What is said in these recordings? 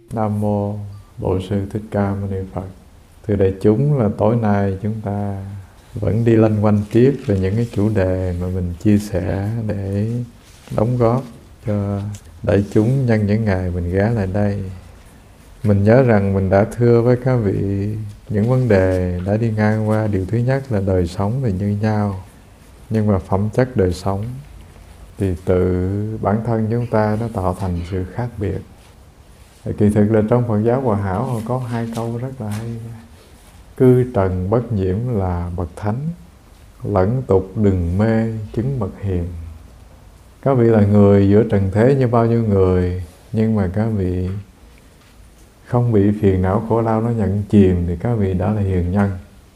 Nam mô Bổn Sư Thích Ca Mâu Ni Phật. Thưa đại chúng, là tối nay chúng ta vẫn đi loanh quanh tiếp về những cái chủ đề mà mình chia sẻ để đóng góp cho đại chúng nhân những ngày mình ghé lại đây. Mình nhớ rằng mình đã thưa với các vị những vấn đề đã đi ngang qua. Điều thứ nhất là đời sống thì như nhau, nhưng mà phẩm chất đời sống thì tự bản thân chúng ta nó tạo thành sự khác biệt. Kỳ thực là trong Phật giáo Hòa Hảo họ có hai câu rất là hay: cư trần bất nhiễm là bậc thánh, lẫn tục đừng mê chứng bậc hiền. Các vị là người giữa trần thế như bao nhiêu người, nhưng mà các vị không bị phiền não khổ đau nó nhận chìm thì các vị đã là hiền nhân.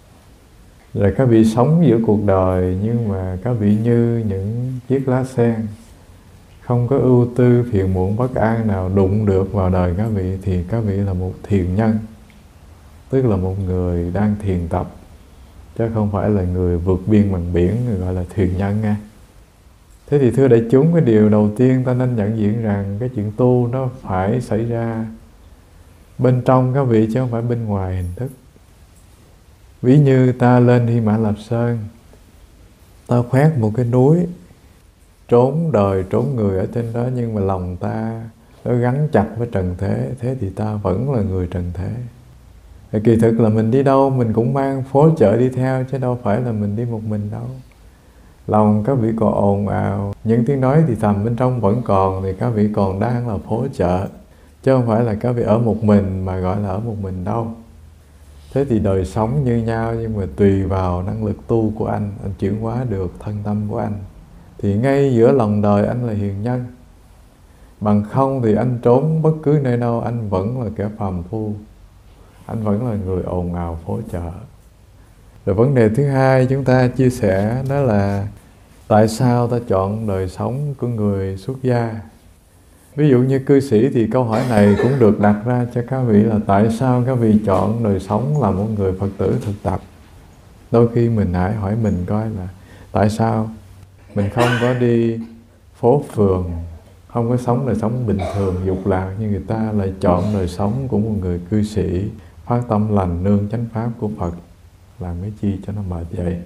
Rồi các vị sống giữa cuộc đời, nhưng mà các vị như những chiếc lá sen, không có ưu tư phiền muộn bất an nào đụng được vào đời các vị, thì các vị là một thiền nhân, tức là một người đang thiền tập, chứ không phải là người vượt biên bằng biển, người gọi là thiền nhân nha. Thế thì thưa đại chúng, cái điều đầu tiên ta nên nhận diện rằng cái chuyện tu nó phải xảy ra bên trong các vị, chứ không phải bên ngoài hình thức. Ví như ta lên Hy Mã Lạp Sơn, ta khoét một cái núi, trốn đời trốn người ở trên đó, nhưng mà lòng ta nó gắn chặt với trần thế, thế thì ta vẫn là người trần thế. Thì kỳ thực là mình đi đâu mình cũng mang phố chợ đi theo, chứ đâu phải là mình đi một mình đâu. Lòng các vị còn ồn ào, những tiếng nói thì thầm bên trong vẫn còn, thì các vị còn đang là phố chợ, chứ không phải là các vị ở một mình mà gọi là ở một mình đâu. Thế thì đời sống như nhau, nhưng mà tùy vào năng lực tu của anh chuyển hóa được thân tâm của anh. Thì ngay giữa lòng đời anh là hiền nhân. Bằng không thì anh trốn bất cứ nơi đâu, anh vẫn là kẻ phàm phu, anh vẫn là người ồn ào phố chợ. Rồi vấn đề thứ hai chúng ta chia sẻ đó là tại sao ta chọn đời sống của người xuất gia. Ví dụ như cư sĩ thì câu hỏi này cũng được đặt ra cho các vị là tại sao các vị chọn đời sống là một người Phật tử thực tập. Đôi khi mình hãy hỏi mình coi là tại sao mình không có đi phố phường, không có sống đời sống bình thường dục lạc như người ta, lại chọn đời sống của một người cư sĩ phát tâm lành nương chánh pháp của Phật. Làm cái chi cho nó mệt vậy?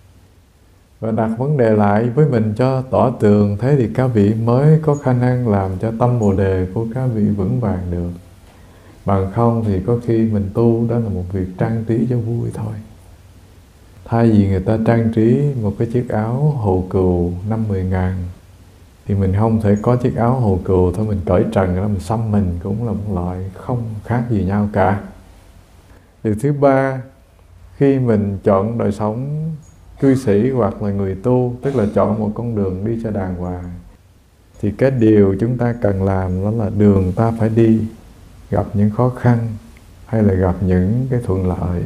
Và đặt vấn đề lại với mình cho tỏ tường, thế thì các vị mới có khả năng làm cho tâm Bồ Đề của các vị vững vàng được. Bằng không thì có khi mình tu đó là một việc trang trí cho vui thôi. Thay vì người ta trang trí một cái chiếc áo hồ cừu 5-10 ngàn, thì mình không thể có chiếc áo hồ cừu thôi, mình cởi trần đó mình xăm mình cũng là một loại không khác gì nhau cả. Điều thứ ba, khi mình chọn đời sống cư sĩ hoặc là người tu, tức là chọn một con đường đi cho đàng hoàng, thì cái điều chúng ta cần làm đó là đường ta phải đi, gặp những khó khăn hay là gặp những cái thuận lợi.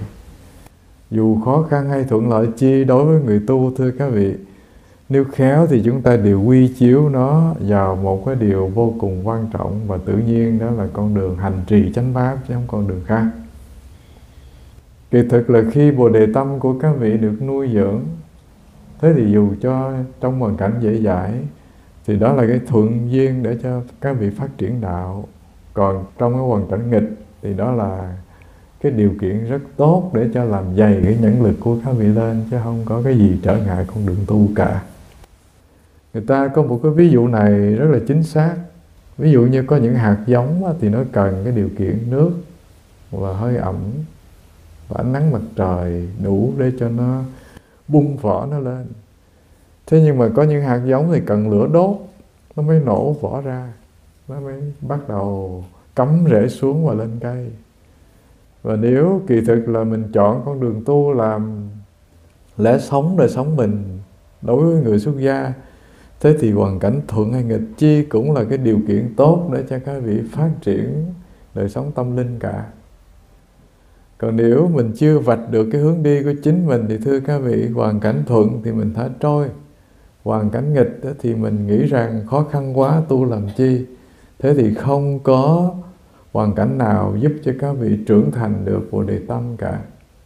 Dù khó khăn hay thuận lợi chi đối với người tu, thưa các vị, nếu khéo thì chúng ta đều quy chiếu nó vào một cái điều vô cùng quan trọng và tự nhiên, đó là con đường hành trì chánh pháp, chứ không con đường khác. Kỳ thực là khi Bồ Đề tâm của các vị được nuôi dưỡng, thế thì dù cho trong hoàn cảnh dễ dãi thì đó là cái thuận duyên để cho các vị phát triển đạo. Còn trong cái hoàn cảnh nghịch thì đó là cái điều kiện rất tốt để cho làm dày cái nhẫn lực của các vị lên, chứ không có cái gì trở ngại con đường tu cả. Người ta có một cái ví dụ này rất là chính xác. Ví dụ như có những hạt giống thì nó cần cái điều kiện nước và hơi ẩm và ánh nắng mặt trời đủ để cho nó bung vỏ nó lên. Thế nhưng mà có những hạt giống thì cần lửa đốt nó mới nổ vỏ ra, nó mới bắt đầu cắm rễ xuống và lên cây. Và nếu kỳ thực là mình chọn con đường tu làm lẽ sống đời sống mình đối với người xuất gia, thế thì hoàn cảnh thuận hay nghịch chi cũng là cái điều kiện tốt để cho các vị phát triển đời sống tâm linh cả. Còn nếu mình chưa vạch được cái hướng đi của chính mình thì thưa các vị, hoàn cảnh thuận thì mình thả trôi, hoàn cảnh nghịch thì mình nghĩ rằng khó khăn quá tu làm chi. Thế thì không có hoàn cảnh nào giúp cho các vị trưởng thành được Bồ Đề tâm cả.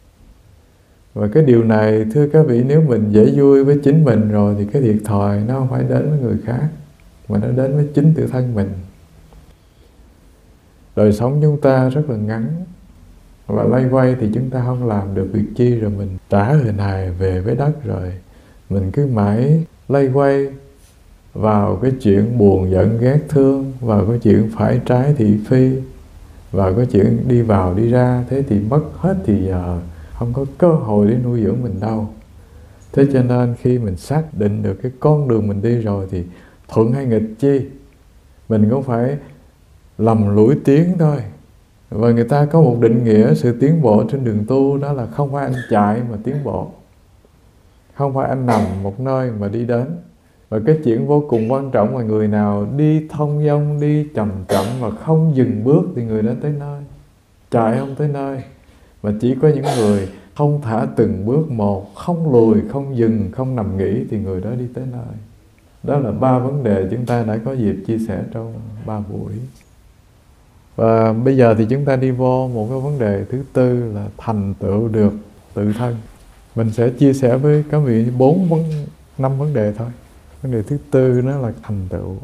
Và cái điều này thưa các vị, nếu mình dễ vui với chính mình rồi thì cái thiệt thòi nó không phải đến với người khác, mà nó đến với chính tự thân mình. Đời sống chúng ta rất là ngắn, và loay quay thì chúng ta không làm được việc chi, rồi mình trả hình hài về với đất, rồi mình cứ mãi loay quay vào cái chuyện buồn giận ghét thương, vào cái chuyện phải trái thị phi, vào cái chuyện đi vào đi ra. Thế thì mất hết thì giờ, không có cơ hội để nuôi dưỡng mình đâu. Thế cho nên khi mình xác định được cái con đường mình đi rồi thì thuận hay nghịch chi, mình cũng phải lầm lũi tiến thôi. Và người ta có một định nghĩa sự tiến bộ trên đường tu, đó là không phải anh chạy mà tiến bộ, không phải anh nằm một nơi mà đi đến. Và cái chuyện vô cùng quan trọng là người nào đi thông dong, đi chậm chậm và không dừng bước thì người đó tới nơi. Chạy không tới nơi, mà chỉ có những người không thả từng bước một, không lùi, không dừng, không nằm nghỉ thì người đó đi tới nơi. Đó là 3 vấn đề chúng ta đã có dịp chia sẻ trong 3 buổi. Và bây giờ thì chúng ta đi vô một cái vấn đề thứ tư là thành tựu được tự thân. Mình sẽ chia sẻ với các vị 5 vấn đề thôi. Vấn đề thứ tư nó là thành tựu.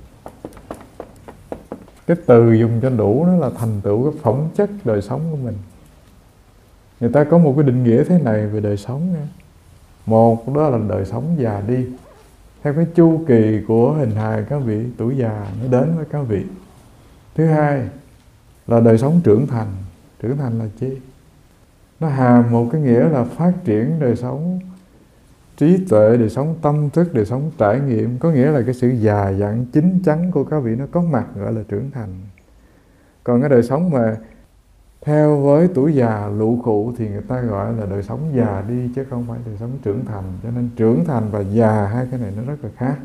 Cái từ dùng cho đủ nó là thành tựu cái phẩm chất đời sống của mình. Người ta có một cái định nghĩa thế này về đời sống nha. Một, đó là đời sống già đi, theo cái chu kỳ của hình hài các vị, tuổi già nó đến với các vị. Thứ hai là đời sống trưởng thành. Trưởng thành là chi? Nó hàm một cái nghĩa là phát triển đời sống trí tuệ, đời sống tâm thức, đời sống trải nghiệm. Có nghĩa là cái sự già dặn chín chắn của các vị nó có mặt, gọi là trưởng thành. Còn cái đời sống mà theo với tuổi già lụ khụ thì người ta gọi là đời sống già đi, chứ không phải đời sống trưởng thành. Cho nên trưởng thành và già, hai cái này nó rất là khác.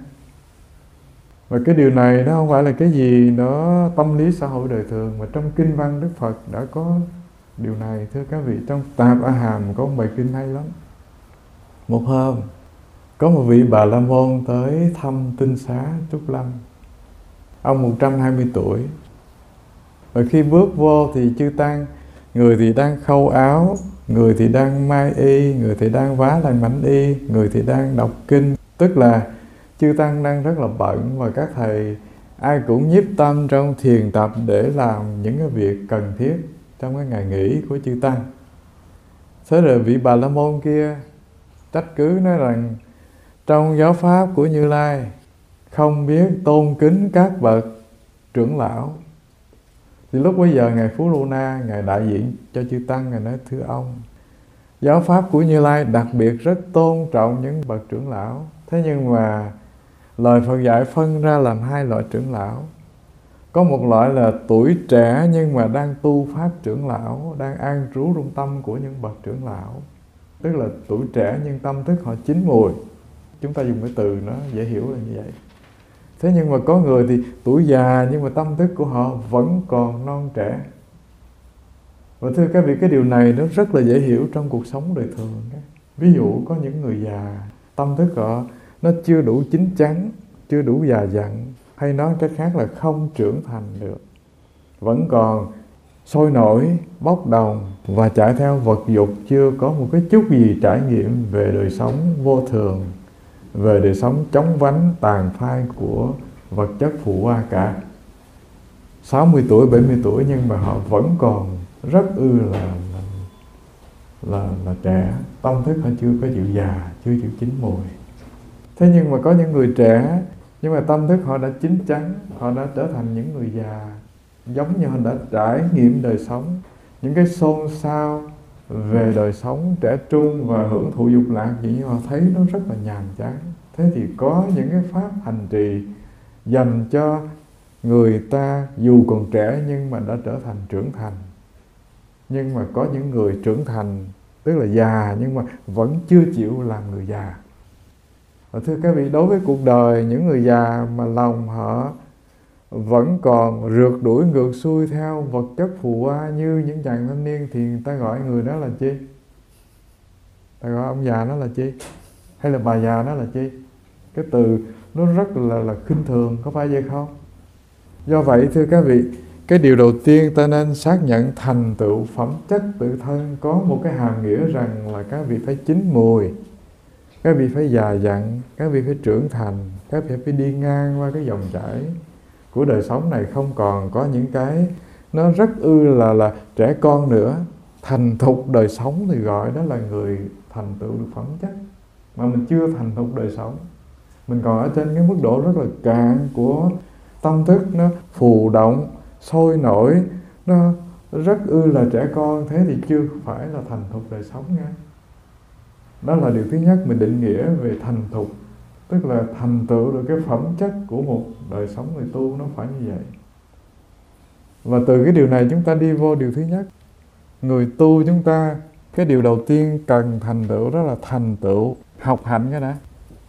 Và cái điều này nó không phải là cái gì nó tâm lý xã hội đời thường, mà trong kinh văn Đức Phật đã có điều này. Thưa các vị, trong Tạp A Hàm có một bài kinh hay lắm. Một hôm có một vị Bà La Môn tới thăm tinh xá Trúc Lâm. Ông 120 tuổi. Và khi bước vô thì chư tăng, người thì đang khâu áo, người thì đang mai y, người thì đang vá lại mảnh y, người thì đang đọc kinh. Tức là chư tăng đang rất là bận, và các thầy ai cũng nhiếp tâm trong thiền tập để làm những cái việc cần thiết trong cái ngày nghỉ của chư tăng. Thế rồi vị Bà La Môn kia trách cứ nói rằng trong giáo pháp của Như Lai không biết tôn kính các bậc trưởng lão. Thì lúc bấy giờ Ngài Phú Lô Na, Ngài đại diện cho chư tăng, Ngài nói: thưa ông, giáo pháp của Như Lai đặc biệt rất tôn trọng những bậc trưởng lão. Thế nhưng mà lời Phật dạy phân ra làm 2 loại trưởng lão. Có một loại là tuổi trẻ nhưng mà đang tu pháp trưởng lão, đang an trú trong tâm của những bậc trưởng lão. Tức là tuổi trẻ nhưng tâm thức họ chín mùi. Chúng ta dùng cái từ nó dễ hiểu là như vậy. Thế nhưng mà có người thì tuổi già nhưng mà tâm thức của họ vẫn còn non trẻ. Và thưa các vị, cái điều này nó rất là dễ hiểu trong cuộc sống đời thường. Ví dụ có những người già, tâm thức họ nó chưa đủ chín chắn, chưa đủ già dặn, hay nói cách khác là không trưởng thành được, vẫn còn sôi nổi, bốc đồng và chạy theo vật dục, chưa có một cái chút gì trải nghiệm về đời sống vô thường, về đời sống chóng vánh tàn phai của vật chất phụ hoa cả. 60 tuổi, 70 tuổi nhưng mà họ vẫn còn rất là trẻ, tâm thức họ chưa có chịu già, chưa chịu chín mùi. Thế nhưng mà có những người trẻ nhưng mà tâm thức họ đã chín chắn, họ đã trở thành những người già, giống như họ đã trải nghiệm đời sống, những cái xôn xao về đời sống trẻ trung và hưởng thụ dục lạc, chỉ họ thấy nó rất là nhàm chán. Thế thì có những cái pháp hành trì dành cho người ta dù còn trẻ nhưng mà đã trở thành trưởng thành. Nhưng mà có những người trưởng thành, tức là già nhưng mà vẫn chưa chịu làm người già. Và thưa các vị, đối với cuộc đời, những người già mà lòng họ vẫn còn rượt đuổi ngược xuôi theo vật chất phù hoa như những chàng thanh niên, thì người ta gọi người đó là chi? Ta gọi ông già đó là chi? Hay là bà già đó là chi? Cái từ nó rất là khinh thường, có phải vậy không? Do vậy thưa các vị, cái điều đầu tiên ta nên xác nhận thành tựu phẩm chất tự thân có một cái hàm nghĩa rằng là các vị phải chín mùi, các vị phải già dặn, các vị phải trưởng thành, các vị phải đi ngang qua cái dòng chảy của đời sống này, không còn có những cái nó rất là trẻ con nữa. Thành thục đời sống thì gọi đó là người thành tựu được phẩm chất, mà mình chưa thành thục đời sống, mình còn ở trên cái mức độ rất là cạn của tâm thức, nó phù động, sôi nổi, nó rất là trẻ con, thế thì chưa phải là thành thục đời sống nha. Đó là điều thứ nhất mình định nghĩa về thành thục, tức là thành tựu được cái phẩm chất của một đời sống người tu, nó phải như vậy. Và từ cái điều này chúng ta đi vô điều thứ nhất. Người tu chúng ta, cái điều đầu tiên cần thành tựu đó là thành tựu học hành cái đã.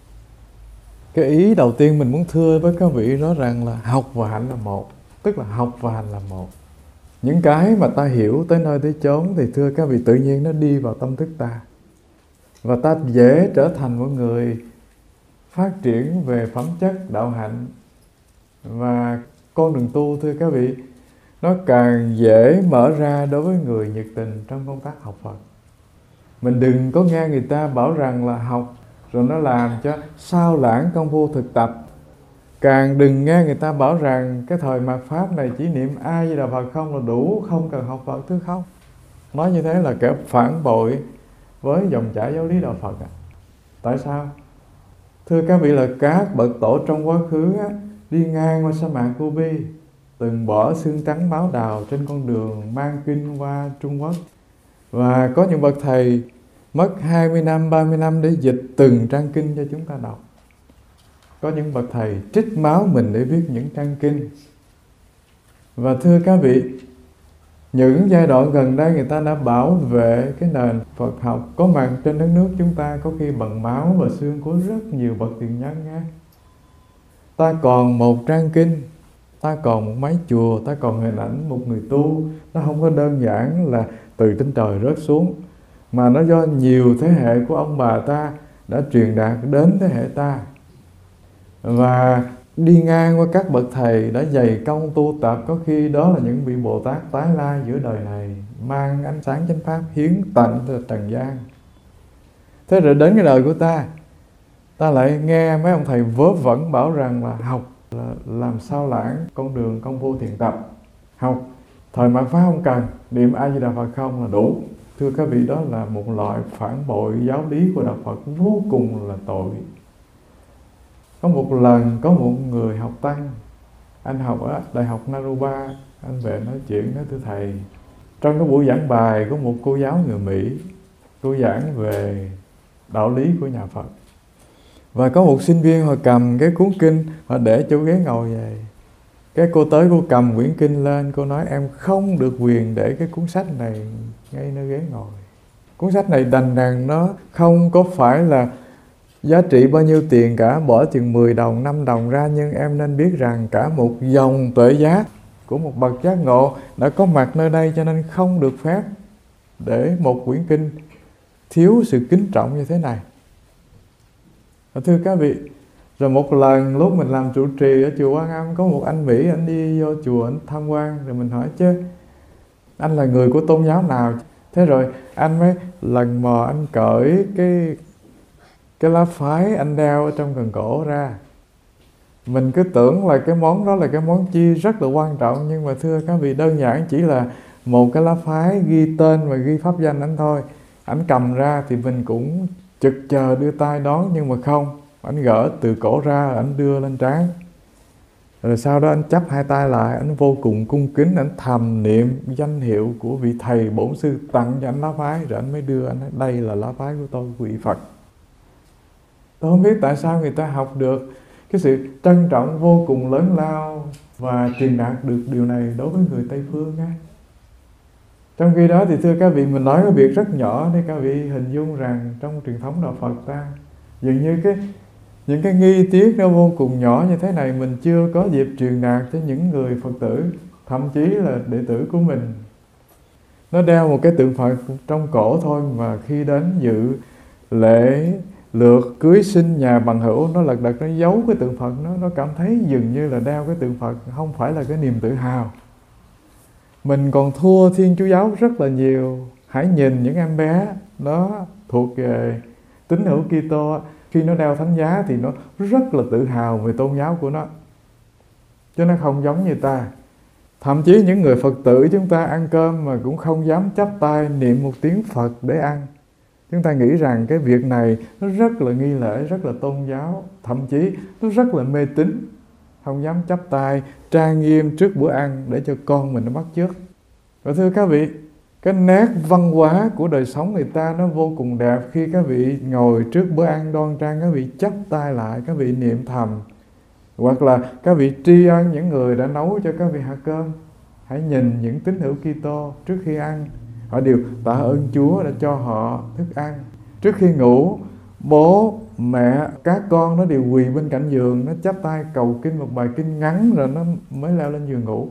Cái ý đầu tiên mình muốn thưa với các vị đó rằng là học và hành là một, tức là học và hành là một. Những cái mà ta hiểu tới nơi tới chốn thì thưa các vị tự nhiên nó đi vào tâm thức ta, và ta dễ trở thành một người phát triển về phẩm chất đạo hạnh. Và con đường tu thưa các vị, nó càng dễ mở ra đối với người nhiệt tình trong công tác học Phật. Mình đừng có nghe người ta bảo rằng là học rồi nó làm cho sao lãng công phu thực tập. Càng đừng nghe người ta bảo rằng cái thời mạt Pháp này chỉ niệm A Di Đà Phật không là đủ, không cần học Phật thứ không. Nói như thế là kẻ phản bội với dòng chảy giáo lý đạo Phật. Tại sao? Thưa các vị là các bậc tổ trong quá khứ đi ngang qua sa mạc Gobi, từng bỏ xương trắng máu đào trên con đường mang kinh qua Trung Quốc. Và có những bậc thầy mất 20 năm, 30 năm để dịch từng trang kinh cho chúng ta đọc. Có những bậc thầy trích máu mình để viết những trang kinh. Và thưa các vị, những giai đoạn gần đây người ta đã bảo vệ cái nền Phật học có mặt trên đất nước chúng ta, có khi bằng máu và xương của rất nhiều bậc tiền nhân nha. Ta còn một trang kinh, ta còn một mái chùa, ta còn hình ảnh một người tu. Nó không có đơn giản là từ trên trời rớt xuống, mà nó do nhiều thế hệ của ông bà ta đã truyền đạt đến thế hệ ta. Và đi ngang qua các bậc thầy đã dày công tu tập, có khi đó là những vị Bồ Tát tái lai giữa đời này, mang ánh sáng chánh pháp hiến tặng cho trần gian. Thế rồi đến cái đời của ta lại nghe mấy ông thầy vớ vẩn bảo rằng là học là làm sao lãng con đường công phu thiền tập, học thời mạt Pháp không cần, niệm A Di Đà Phật không là đủ. Thưa các vị, đó là một loại phản bội giáo lý của đạo Phật vô cùng là tội. Có một lần có một người học tăng, anh học ở Đại học Naropa, anh về nói chuyện nói thưa thầy, trong cái buổi giảng bài có một cô giáo người Mỹ, cô giảng về đạo lý của nhà Phật. Và có một sinh viên họ cầm cái cuốn kinh, họ để chỗ ghế ngồi vậy. Cái cô tới, cô cầm quyển kinh lên, cô nói em không được quyền để cái cuốn sách này ngay nơi ghế ngồi. Cuốn sách này đành rằng nó không có phải là giá trị bao nhiêu tiền cả, bỏ chừng 10 đồng, 5 đồng ra, nhưng em nên biết rằng cả một dòng tuệ giác của một bậc giác ngộ đã có mặt nơi đây, cho nên không được phép để một quyển kinh thiếu sự kính trọng như thế này. Thưa các vị, rồi một lần lúc mình làm trụ trì ở chùa Quan Âm, có một anh Mỹ, anh đi vô chùa anh tham quan, rồi mình hỏi chứ anh là người của tôn giáo nào? Thế rồi anh mới lần mò anh cởi cái lá phái anh đeo ở trong cần cổ ra. Mình cứ tưởng là cái món đó là cái món chi rất là quan trọng, nhưng mà thưa các vị, đơn giản chỉ là một cái lá phái ghi tên và ghi pháp danh anh thôi. Anh cầm ra thì mình cũng chực chờ đưa tay đón, nhưng mà không, anh gỡ từ cổ ra, anh đưa lên trán. Rồi sau đó anh chắp hai tay lại, anh vô cùng cung kính, anh thầm niệm danh hiệu của vị thầy bổn sư tặng cho anh lá phái, rồi anh mới đưa, anh nói đây là lá phái của tôi, quý vị Phật. Tôi không biết tại sao người ta học được cái sự trân trọng vô cùng lớn lao và truyền đạt được điều này đối với người Tây Phương á. Trong khi đó thì thưa các vị, mình nói cái việc rất nhỏ để các vị hình dung rằng trong truyền thống đạo Phật ta, dường như những cái nghi tiết nó vô cùng nhỏ như thế này mình chưa có dịp truyền đạt cho những người Phật tử, thậm chí là đệ tử của mình. Nó đeo một cái tượng Phật trong cổ thôi, mà khi đến dự lễ lượt cưới sinh nhà bằng hữu, nó lật đật nó giấu cái tượng Phật, nó cảm thấy dường như là đeo cái tượng Phật không phải là cái niềm tự hào. Mình còn thua Thiên Chúa giáo rất là nhiều. Hãy nhìn những em bé nó thuộc về tín hữu Kitô, khi nó đeo thánh giá thì nó rất là tự hào về tôn giáo của nó, chứ nó không giống như ta. Thậm chí những người Phật tử chúng ta ăn cơm mà cũng không dám chắp tay niệm một tiếng Phật để ăn. Chúng ta nghĩ rằng cái việc này nó rất là nghi lễ, rất là tôn giáo, thậm chí nó rất là mê tín. Không dám chắp tay trang nghiêm trước bữa ăn để cho con mình nó bắt chước. Và thưa các vị, cái nét văn hóa của đời sống người ta nó vô cùng đẹp khi các vị ngồi trước bữa ăn đoan trang, các vị chắp tay lại, các vị niệm thầm. Hoặc là các vị tri ân những người đã nấu cho các vị hạt cơm. Hãy nhìn những tín hữu Kitô trước khi ăn, họ đều tạ ơn Chúa đã cho họ thức ăn. Trước khi ngủ, bố, mẹ, các con nó đều quỳ bên cạnh giường, nó chắp tay cầu kinh một bài kinh ngắn rồi nó mới leo lên giường ngủ.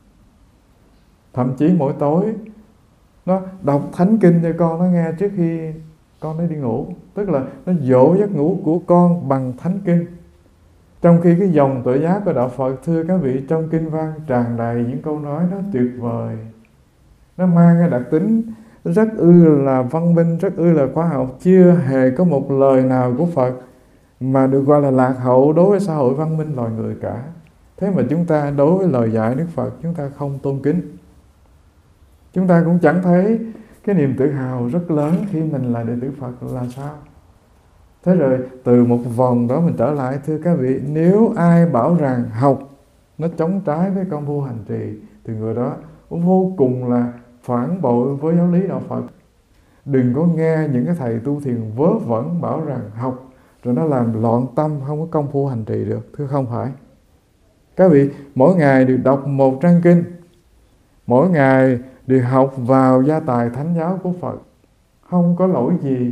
Thậm chí mỗi tối nó đọc thánh kinh cho con nó nghe trước khi con nó đi ngủ. Tức là nó dỗ giấc ngủ của con bằng thánh kinh. Trong khi cái dòng tuệ giác của Đạo Phật, thưa các vị, trong kinh văn tràn đầy những câu nói nó tuyệt vời. Nó mang cái đặc tính rất là văn minh, rất là khoa học. Chưa hề có một lời nào của Phật mà được gọi là lạc hậu đối với xã hội văn minh loài người cả. Thế mà chúng ta đối với lời dạy Đức Phật chúng ta không tôn kính. Chúng ta cũng chẳng thấy cái niềm tự hào rất lớn khi mình là đệ tử Phật là sao. Thế rồi từ một vòng đó mình trở lại, thưa các vị, nếu ai bảo rằng học nó chống trái với công phu hành trì thì người đó vô cùng là phản bội với giáo lý Đạo Phật. Đừng có nghe những cái thầy tu thiền vớ vẩn bảo rằng học rồi nó làm loạn tâm, không có công phu hành trì được. Thưa không phải. Các vị mỗi ngày đều đọc một trang kinh, mỗi ngày đều học vào gia tài thánh giáo của Phật, không có lỗi gì.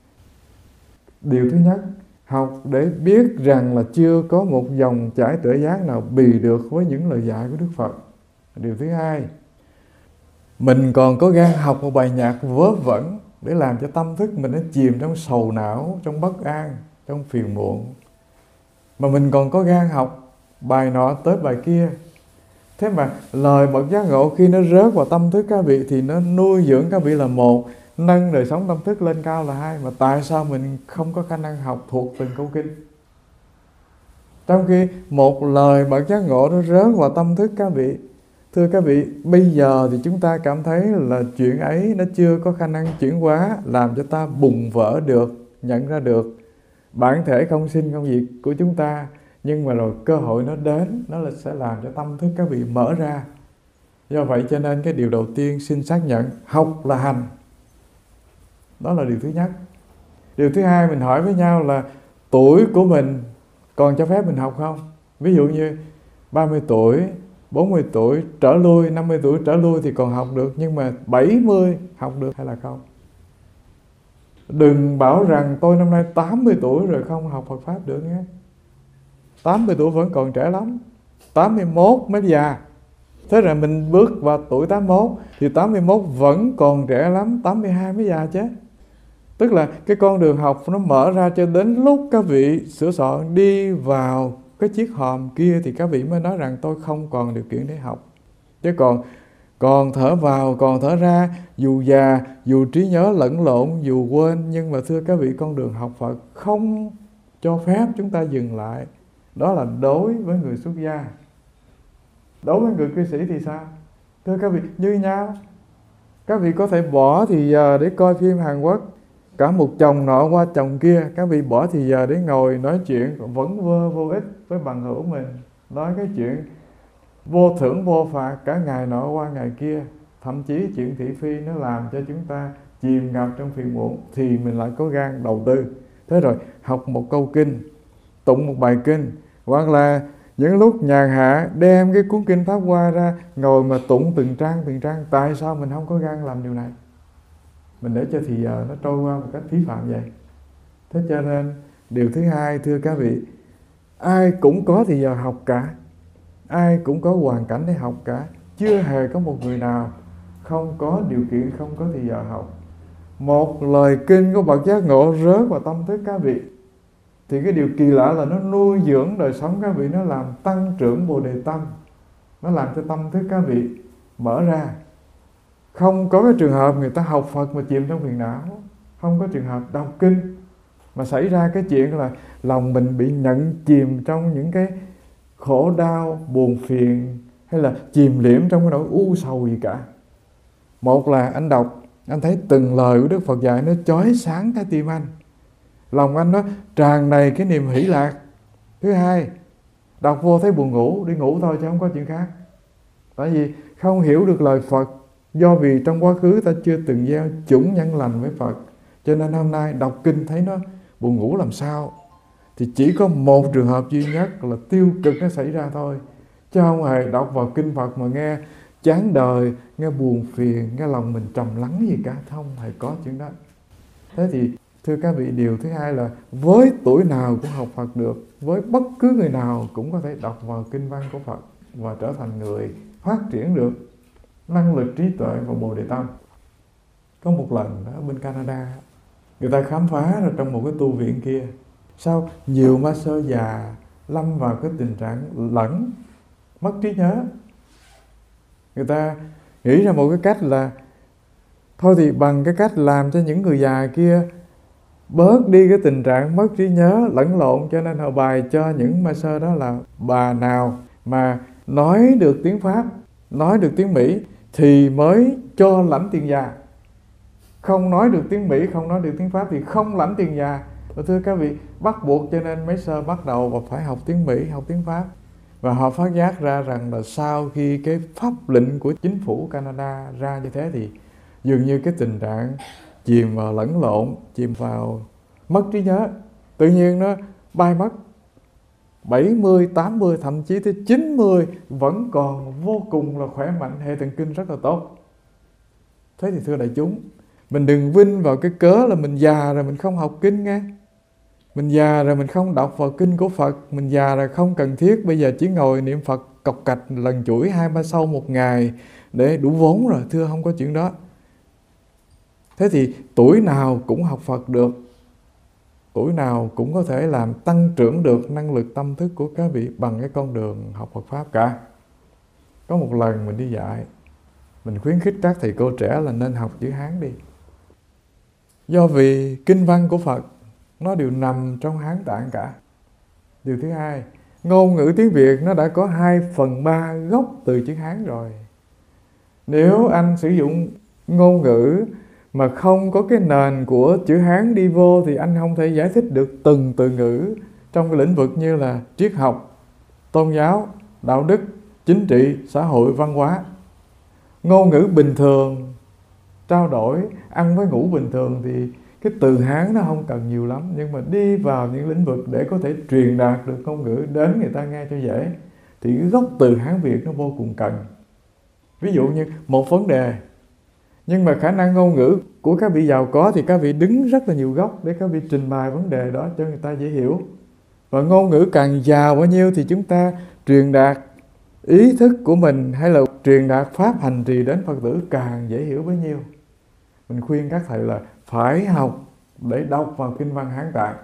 Điều thứ nhất, học để biết rằng là chưa có một dòng chảy tuệ giác nào bì được với những lời dạy của Đức Phật. Điều thứ hai, mình còn có gan học một bài nhạc vớ vẩn để làm cho tâm thức mình nó chìm trong sầu não, trong bất an, trong phiền muộn. Mà mình còn có gan học bài nọ tới bài kia. Thế mà lời bậc giác ngộ khi nó rớt vào tâm thức các vị thì nó nuôi dưỡng các vị là một, nâng đời sống tâm thức lên cao là hai. Mà tại sao mình không có khả năng học thuộc từng câu kinh? Trong khi một lời bậc giác ngộ nó rớt vào tâm thức các vị, thưa các vị, bây giờ thì chúng ta cảm thấy là chuyện ấy nó chưa có khả năng chuyển hóa, làm cho ta bùng vỡ được, nhận ra được bản thể không sinh không diệt của chúng ta. Nhưng mà rồi cơ hội nó đến, nó là sẽ làm cho tâm thức các vị mở ra. Do vậy cho nên cái điều đầu tiên xin xác nhận, học là hành. Đó là điều thứ nhất. Điều thứ hai, mình hỏi với nhau là tuổi của mình còn cho phép mình học không? Ví dụ như 30 tuổi, 40 tuổi trở lui, 50 tuổi trở lui thì còn học được, nhưng mà 70 học được hay là không? Đừng bảo rằng tôi năm nay 80 tuổi rồi không học Phật Pháp được nhé. 80 tuổi vẫn còn trẻ lắm, 81 mới già. Thế rồi mình bước vào tuổi 81 thì 81 vẫn còn trẻ lắm, 82 mới già chứ. Tức là cái con đường học nó mở ra cho đến lúc các vị sửa soạn đi vào cái chiếc hòm kia thì các vị mới nói rằng tôi không còn điều kiện để học. Chứ còn thở vào, còn thở ra, dù già, dù trí nhớ lẫn lộn, dù quên, nhưng mà thưa các vị, con đường học Phật không cho phép chúng ta dừng lại. Đó là đối với người xuất gia. Đối với người cư sĩ thì sao? Thưa các vị, như nhau. Các vị có thể bỏ thì giờ để coi phim Hàn Quốc, cả một chồng nọ qua chồng kia. Các vị bỏ thì giờ để ngồi nói chuyện vẫn vô ích với bằng hữu mình, nói cái chuyện vô thưởng vô phạt cả ngày nọ qua ngày kia. Thậm chí chuyện thị phi nó làm cho chúng ta chìm ngập trong phiền muộn, thì mình lại có gan đầu tư. Thế rồi học một câu kinh, tụng một bài kinh, hoặc là những lúc nhàn hạ đem cái cuốn kinh Pháp Hoa ra ngồi mà tụng từng trang. Tại sao mình không có gan làm điều này? Mình để cho thì giờ nó trôi qua một cách phí phạm vậy. Thế cho nên điều thứ hai, thưa các vị, ai cũng có thì giờ học cả, ai cũng có hoàn cảnh để học cả. Chưa hề có một người nào không có điều kiện, không có thì giờ học. Một lời kinh của bậc giác ngộ rớt vào tâm thức các vị thì cái điều kỳ lạ là nó nuôi dưỡng đời sống các vị, nó làm tăng trưởng Bồ Đề tâm, nó làm cho tâm thức các vị mở ra. Không có cái trường hợp người ta học Phật mà chìm trong phiền não, không có trường hợp đọc kinh mà xảy ra cái chuyện là lòng mình bị nhận chìm trong những cái khổ đau, buồn phiền, hay là chìm liễm trong cái nỗi u sầu gì cả. Một là anh đọc, anh thấy từng lời của Đức Phật dạy nó chói sáng trái tim anh, lòng anh nó tràn đầy cái niềm hỷ lạc. Thứ hai, đọc vô thấy buồn ngủ, đi ngủ thôi chứ không có chuyện khác. Tại vì không hiểu được lời Phật, do vì trong quá khứ ta chưa từng gieo chủng nhân lành với Phật, cho nên hôm nay đọc kinh thấy nó buồn ngủ làm sao. Thì chỉ có một trường hợp duy nhất là tiêu cực nó xảy ra thôi, chứ không hề đọc vào kinh Phật mà nghe chán đời, nghe buồn phiền, nghe lòng mình trầm lắng gì cả, không hề có chuyện đó. Thế thì thưa các vị, điều thứ hai là với tuổi nào cũng học Phật được, với bất cứ người nào cũng có thể đọc vào kinh văn của Phật và trở thành người phát triển được năng lực trí tuệ và bồ đề tâm. Có một lần ở bên Canada, người ta khám phá ra trong một cái tu viện kia, sao nhiều ma sơ già lâm vào cái tình trạng lẫn, mất trí nhớ. Người ta nghĩ ra một cái cách là thôi thì bằng cái cách làm cho những người già kia bớt đi cái tình trạng mất trí nhớ lẫn lộn, cho nên họ bài cho những ma sơ đó là bà nào mà nói được tiếng Pháp, nói được tiếng Mỹ thì mới cho lãnh tiền già. Không nói được tiếng Mỹ, không nói được tiếng Pháp thì không lãnh tiền già. Và thưa các vị, bắt buộc cho nên mấy sơ bắt đầu và phải học tiếng Mỹ, học tiếng Pháp. Và họ phát giác ra rằng là sau khi cái pháp lệnh của chính phủ Canada ra như thế thì dường như cái tình trạng chìm vào lẫn lộn, chìm vào mất trí nhớ tự nhiên nó bay mất. 70, 80, thậm chí tới 90 vẫn còn vô cùng là khỏe mạnh, hệ thần kinh rất là tốt. Thế thì thưa đại chúng, mình đừng vinh vào cái cớ là mình già rồi mình không học kinh nghe. Mình già rồi mình không đọc vào kinh của Phật, mình già rồi không cần thiết bây giờ chỉ ngồi niệm Phật cọc cạch lần chuỗi 2-3 sâu một ngày để đủ vốn rồi. Thưa, không có chuyện đó. Thế thì tuổi nào cũng học Phật được, tuổi nào cũng có thể làm tăng trưởng được năng lực tâm thức của các vị bằng cái con đường học Phật Pháp cả. Có một lần mình đi dạy, mình khuyến khích các thầy cô trẻ là nên học chữ Hán đi. Do vì kinh văn của Phật nó đều nằm trong Hán tạng cả. Điều thứ hai, ngôn ngữ tiếng Việt nó đã có 2/3 gốc từ chữ Hán rồi. Nếu anh sử dụng ngôn ngữ mà không có cái nền của chữ Hán đi vô thì anh không thể giải thích được từng từ ngữ trong cái lĩnh vực như là triết học, tôn giáo, đạo đức, chính trị, xã hội, văn hóa. Ngôn ngữ bình thường, trao đổi, ăn với ngủ bình thường thì cái từ Hán nó không cần nhiều lắm. Nhưng mà đi vào những lĩnh vực để có thể truyền đạt được ngôn ngữ đến người ta nghe cho dễ thì cái gốc từ Hán Việt nó vô cùng cần. Ví dụ như một vấn đề, nhưng mà khả năng ngôn ngữ của các vị giàu có thì các vị đứng rất là nhiều góc để các vị trình bày vấn đề đó cho người ta dễ hiểu. Và ngôn ngữ càng giàu bao nhiêu thì chúng ta truyền đạt ý thức của mình hay là truyền đạt pháp hành trì đến Phật tử càng dễ hiểu bấy nhiêu. Mình khuyên các thầy là phải học để đọc vào kinh văn Hán tạng.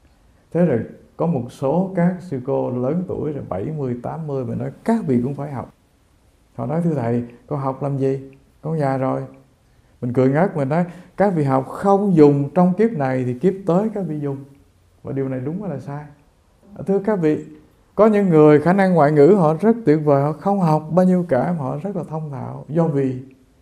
Thế rồi có một số các sư cô lớn tuổi rồi 70, 80 mình nói các vị cũng phải học. Họ nói thưa thầy, con học làm gì? Con già rồi. Mình cười ngất, mình nói các vị học không dùng trong kiếp này thì kiếp tới các vị dùng. Và điều này đúng hay là sai? Thưa các vị, có những người khả năng ngoại ngữ họ rất tuyệt vời, họ không học bao nhiêu cả, họ rất là thông thạo. Do vì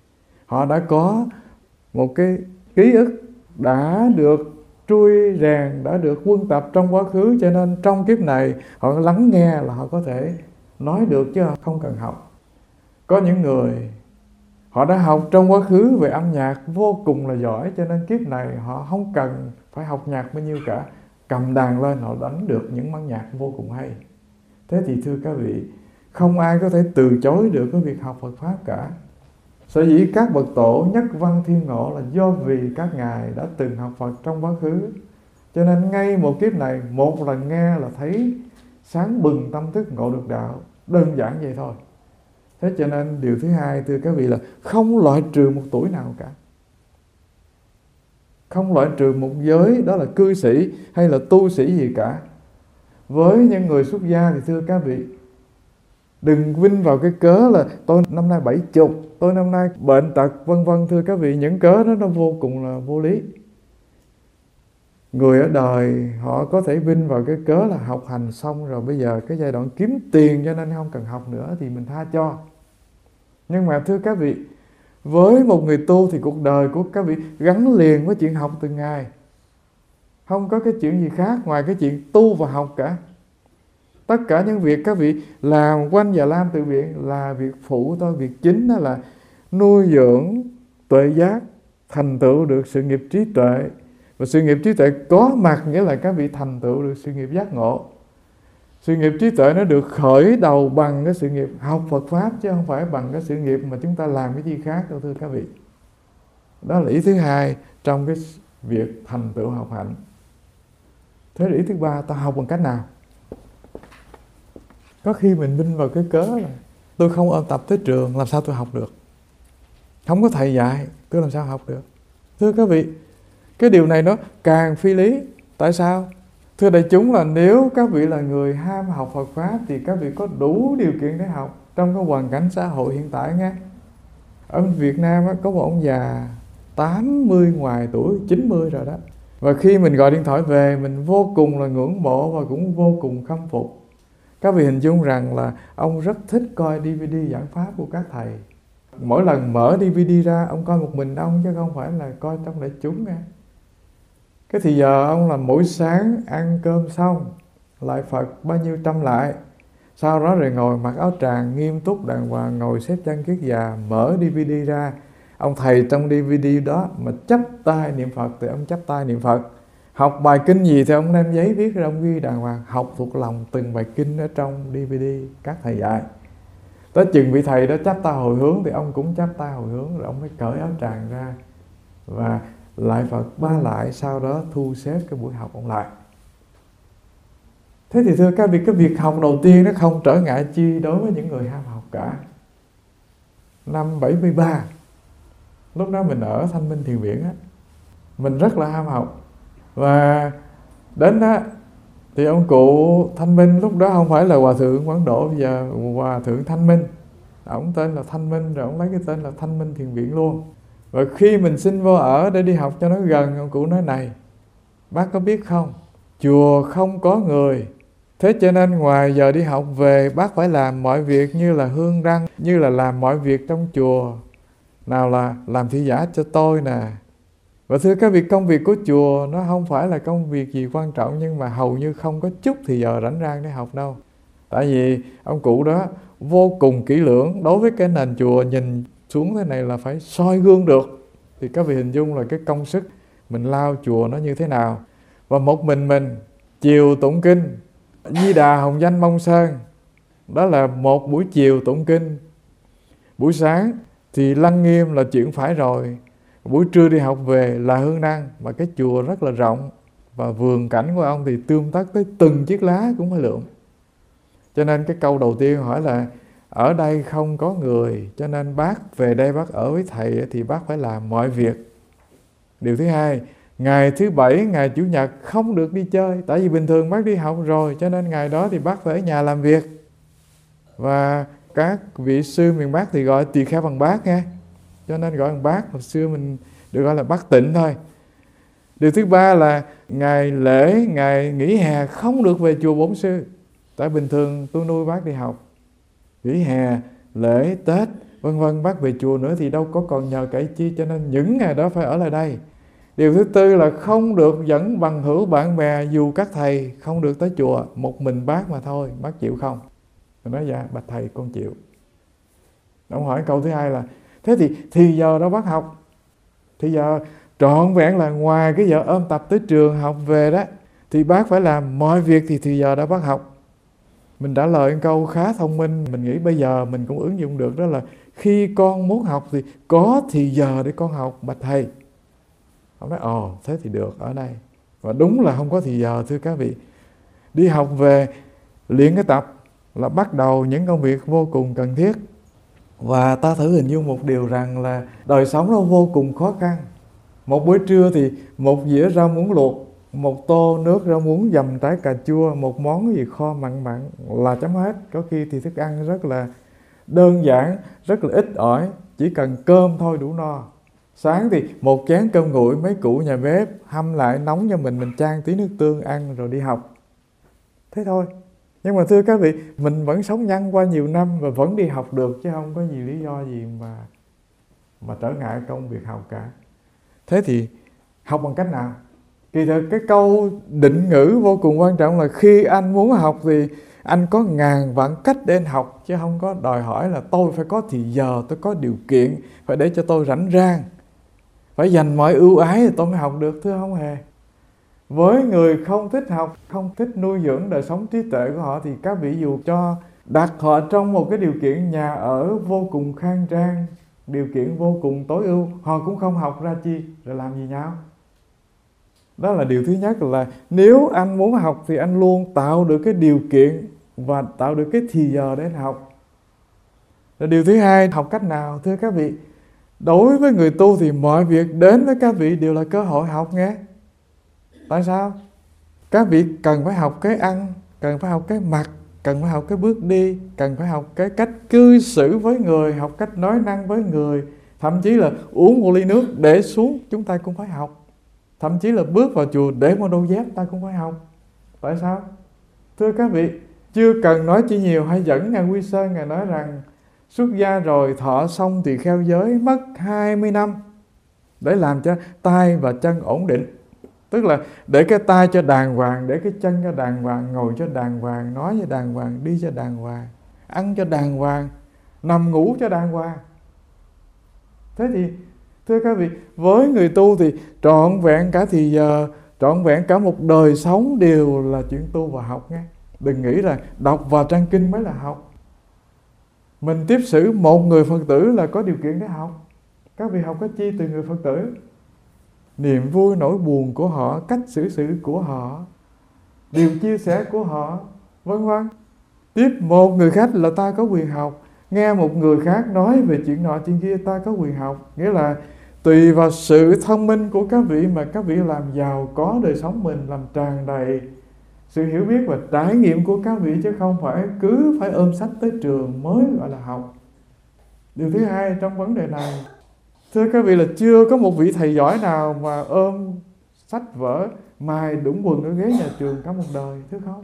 họ đã có một cái ký ức đã được trui rèn, đã được quân tập trong quá khứ, cho nên trong kiếp này họ lắng nghe là họ có thể nói được chứ không cần học. Có những người họ đã học trong quá khứ về âm nhạc vô cùng là giỏi, cho nên kiếp này họ không cần phải học nhạc bao nhiêu cả, cầm đàn lên họ đánh được những bản nhạc vô cùng hay. Thế thì thưa các vị, không ai có thể từ chối được cái việc học Phật Pháp cả. Sở dĩ các bậc tổ nhất văn thiên ngộ là do vì các ngài đã từng học Phật trong quá khứ, cho nên ngay một kiếp này một lần nghe là thấy sáng bừng tâm thức ngộ được đạo, đơn giản vậy thôi. Thế cho nên điều thứ hai thưa các vị là không loại trừ một tuổi nào cả. Không loại trừ một giới, đó là cư sĩ hay là tu sĩ gì cả. Với những người xuất gia thì thưa các vị, đừng vinh vào cái cớ là tôi năm nay 70, tôi năm nay bệnh tật vân vân. Thưa các vị, những cớ đó nó vô cùng là vô lý. Người ở đời họ có thể vin vào cái cớ là học hành xong rồi, bây giờ cái giai đoạn kiếm tiền cho nên không cần học nữa thì mình tha cho. Nhưng mà thưa các vị, với một người tu thì cuộc đời của các vị gắn liền với chuyện học từng ngày. Không có cái chuyện gì khác ngoài cái chuyện tu và học cả. Tất cả những việc các vị làm quanh Già Lam Tự Viện là việc phụ thôi. Việc chính đó là nuôi dưỡng tuệ giác, thành tựu được sự nghiệp trí tuệ. Và sự nghiệp trí tuệ có mặt nghĩa là các vị thành tựu được sự nghiệp giác ngộ. Sự nghiệp trí tuệ nó được khởi đầu bằng cái sự nghiệp học Phật Pháp, chứ không phải bằng cái sự nghiệp mà chúng ta làm cái gì khác đâu thưa các vị. Đó là ý thứ hai trong cái việc thành tựu học hạnh. Thế là ý thứ ba, ta học bằng cách nào? Có khi mình vin vào cái cớ là tôi không ôn tập tới trường, làm sao tôi học được? Không có thầy dạy, tôi làm sao học được? Thưa các vị, cái điều này nó càng phi lý. Tại sao? Thưa đại chúng, là nếu các vị là người ham học Phật Pháp thì các vị có đủ điều kiện để học trong cái hoàn cảnh xã hội hiện tại nghe. Ở Việt Nam có một ông già 80 ngoài tuổi, 90 rồi đó. Và khi mình gọi điện thoại về, mình vô cùng là ngưỡng mộ và cũng vô cùng khâm phục. Các vị hình dung rằng là ông rất thích coi DVD giảng Pháp của các thầy. Mỗi lần mở DVD ra, ông coi một mình ông chứ không phải là coi trong đại chúng nghe. Cái thì giờ ông là mỗi sáng ăn cơm xong lại Phật bao nhiêu trăm lại, sau đó rồi ngồi mặc áo tràng nghiêm túc đàng hoàng, ngồi xếp chân kiết già, mở DVD ra. Ông thầy trong DVD đó mà chắp tay niệm Phật thì ông chắp tay niệm Phật. Học bài kinh gì thì ông đem giấy viết ra, ông ghi đàng hoàng, học thuộc lòng từng bài kinh ở trong DVD các thầy dạy. Tới chừng vị thầy đó chắp tay hồi hướng thì ông cũng chắp tay hồi hướng, rồi ông mới cởi áo tràng ra và lại Phật ba lại, sau đó thu xếp cái buổi học ông lại. Thế thì thưa các vị, cái việc học đầu tiên nó không trở ngại chi đối với những người ham học cả. Năm 73, lúc đó mình ở Thanh Minh Thiền Viện á, mình rất là ham học. Và đến đó thì ông cụ Thanh Minh, lúc đó không phải là Hòa Thượng Quảng Độ, bây giờ Hòa Thượng Thanh Minh, ông tên là Thanh Minh, rồi ông lấy cái tên là Thanh Minh Thiền Viện luôn. Và khi mình xin vô ở để đi học cho nó gần, ông cụ nói này: bác có biết không, chùa không có người, thế cho nên ngoài giờ đi học về, bác phải làm mọi việc như là hương răng, như là làm mọi việc trong chùa. Nào là làm thị giả cho tôi nè. Và thưa các vị, công việc của chùa nó không phải là công việc gì quan trọng, nhưng mà hầu như không có chút thì giờ rảnh rang để học đâu. Tại vì ông cụ đó vô cùng kỹ lưỡng. Đối với cái nền chùa nhìn xuống thế này là phải soi gương được, thì các vị hình dung là cái công sức mình lao chùa nó như thế nào. Và một mình chiều tụng kinh Di Đà Hồng Danh Mông Sơn, đó là một buổi chiều tụng kinh. Buổi sáng thì lăng nghiêm là chuyện phải rồi, buổi trưa đi học về là hương năng. Mà cái chùa rất là rộng, và vườn cảnh của ông thì tươm tất tới từng chiếc lá cũng phải lượm. Cho nên cái câu đầu tiên hỏi là ở đây không có người, cho nên bác về đây bác ở với thầy thì bác phải làm mọi việc. Điều thứ hai, ngày thứ Bảy, ngày Chủ nhật không được đi chơi, tại vì bình thường bác đi học rồi, cho nên ngày đó thì bác phải ở nhà làm việc. Và các vị sư miền Bắc thì gọi tỳ kheo bằng bác nghe, cho nên gọi bằng bác. Hồi xưa mình được gọi là bác Tịnh thôi. Điều thứ ba là ngày lễ, ngày nghỉ hè không được về chùa bổn sư, tại bình thường tôi nuôi bác đi học. Nghỉ hè, lễ, Tết vân vân, bác về chùa nữa thì đâu có còn nhờ cậy chi, cho nên những ngày đó phải ở lại đây. Điều thứ tư là không được dẫn bằng hữu bạn bè, dù các thầy không được tới chùa, một mình bác mà thôi. Bác chịu không? Tôi nói dạ bạch thầy con chịu. Ông hỏi câu thứ hai là thế thì giờ đó bác học, thì giờ trọn vẹn là ngoài cái giờ ôm tập tới trường học về đó, thì bác phải làm mọi việc, thì giờ đó bác học. Mình trả lời một câu khá thông minh, mình nghĩ bây giờ mình cũng ứng dụng được, đó là khi con muốn học thì có thì giờ để con học bạch thầy. Ông nói thế thì được ở đây. Và đúng là không có thì giờ thưa các vị. Đi học về luyện cái tập là bắt đầu những công việc vô cùng cần thiết. Và ta thử hình dung một điều rằng là đời sống nó vô cùng khó khăn. Một bữa trưa thì một dĩa rau muống luộc, một tô nước rau muống dầm trái cà chua, một món gì kho mặn mặn là chấm hết. Có khi thì thức ăn rất là đơn giản, rất là ít ỏi, chỉ cần cơm thôi đủ no. Sáng thì một chén cơm nguội mấy cụ nhà bếp hâm lại nóng cho mình chan tí nước tương ăn rồi đi học. Thế thôi. Nhưng mà thưa các vị, mình vẫn sống nhân qua nhiều năm và vẫn đi học được, chứ không có gì lý do gì mà trở ngại công việc học cả. Thế thì học bằng cách nào? Kỳ thực cái câu định ngữ vô cùng quan trọng là khi anh muốn học thì anh có ngàn vạn cách để anh học, chứ không có đòi hỏi là tôi phải có thì giờ, tôi có điều kiện, phải để cho tôi rảnh rang, phải dành mọi ưu ái thì tôi mới học được. Thưa không hề. Với người không thích học, không thích nuôi dưỡng đời sống trí tuệ của họ thì các vị dù cho đặt họ trong một cái điều kiện nhà ở vô cùng khang trang, điều kiện vô cùng tối ưu, họ cũng không học ra chi, rồi làm gì nhau. Đó là điều thứ nhất, là nếu anh muốn học thì anh luôn tạo được cái điều kiện và tạo được cái thì giờ để anh học. Rồi điều thứ hai, học cách nào? Thưa các vị, đối với người tu thì mọi việc đến với các vị đều là cơ hội học nghe. Tại sao? Các vị cần phải học cái ăn, cần phải học cái mặc, cần phải học cái bước đi, cần phải học cái cách cư xử với người, học cách nói năng với người. Thậm chí là uống một ly nước để xuống chúng ta cũng phải học. Thậm chí là bước vào chùa để một đôi dép ta cũng phải học. Tại sao? Thưa các vị, chưa cần nói chi nhiều, hãy dẫn Ngài Quy Sơn, Ngài nói rằng xuất gia rồi thọ xong thì kheo giới mất 20 năm để làm cho tay và chân ổn định. Tức là để cái tay cho đàng hoàng, để cái chân cho đàng hoàng, ngồi cho đàng hoàng, nói cho đàng hoàng, đi cho đàng hoàng, ăn cho đàng hoàng, nằm ngủ cho đàng hoàng. Thế thì thưa các vị, với người tu thì trọn vẹn cả thì giờ, trọn vẹn cả một đời sống đều là chuyện tu và học nghe. Đừng nghĩ là đọc vào trang kinh mới là học. Mình tiếp xử một người Phật tử là có điều kiện để học. Các vị học cái chi từ người Phật tử? Niềm vui nỗi buồn của họ, cách xử sự của họ, điều chia sẻ của họ, vân vân. Tiếp một người khách là ta có quyền học. Nghe một người khác nói về chuyện nọ chuyện kia, ta có quyền học. Nghĩa là tùy vào sự thông minh của các vị mà các vị làm giàu có đời sống mình, làm tràn đầy sự hiểu biết và trải nghiệm của các vị, chứ không phải cứ phải ôm sách tới trường mới gọi là học. Điều thứ hai trong vấn đề này, thưa các vị, là chưa có một vị thầy giỏi nào mà ôm sách vở mài đũng quần ở ghế nhà trường cả một đời, thưa không?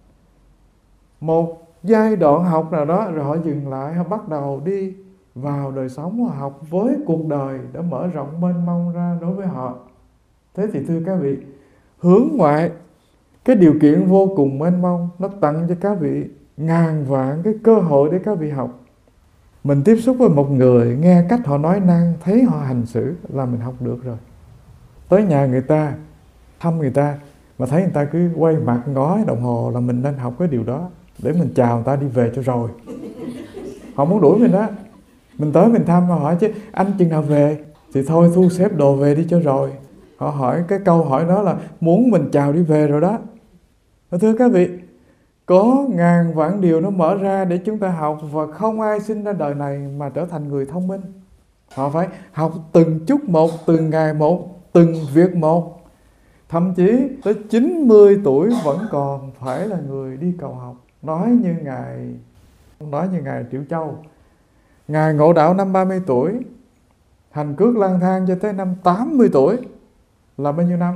Một giai đoạn học nào đó rồi họ dừng lại, họ bắt đầu đi vào đời sống, họ học với cuộc đời đã mở rộng mênh mông ra đối với họ. Thế thì thưa các vị, hướng ngoại, cái điều kiện vô cùng mênh mông, nó tặng cho các vị ngàn vạn cái cơ hội để các vị học. Mình tiếp xúc với một người, nghe cách họ nói năng, thấy họ hành xử là mình học được rồi. Tới nhà người ta, thăm người ta, mà thấy người ta cứ quay mặt ngó đồng hồ là mình nên học cái điều đó, để mình chào người ta đi về cho rồi. Họ muốn đuổi mình đó. Mình tới mình thăm, họ hỏi chứ anh chừng nào về? Thì thôi thu xếp đồ về đi cho rồi. Họ hỏi cái câu hỏi đó là muốn mình chào đi về rồi đó. Thưa các vị, có ngàn vạn điều nó mở ra để chúng ta học, và không ai sinh ra đời này mà trở thành người thông minh. Họ phải học từng chút một, từng ngày một, từng việc một. Thậm chí tới 90 tuổi vẫn còn phải là người đi cầu học. Nói như Ngài Triệu Châu, Ngài ngộ đạo năm 30 tuổi, hành cước lang thang cho tới năm 80 tuổi, là bao nhiêu năm?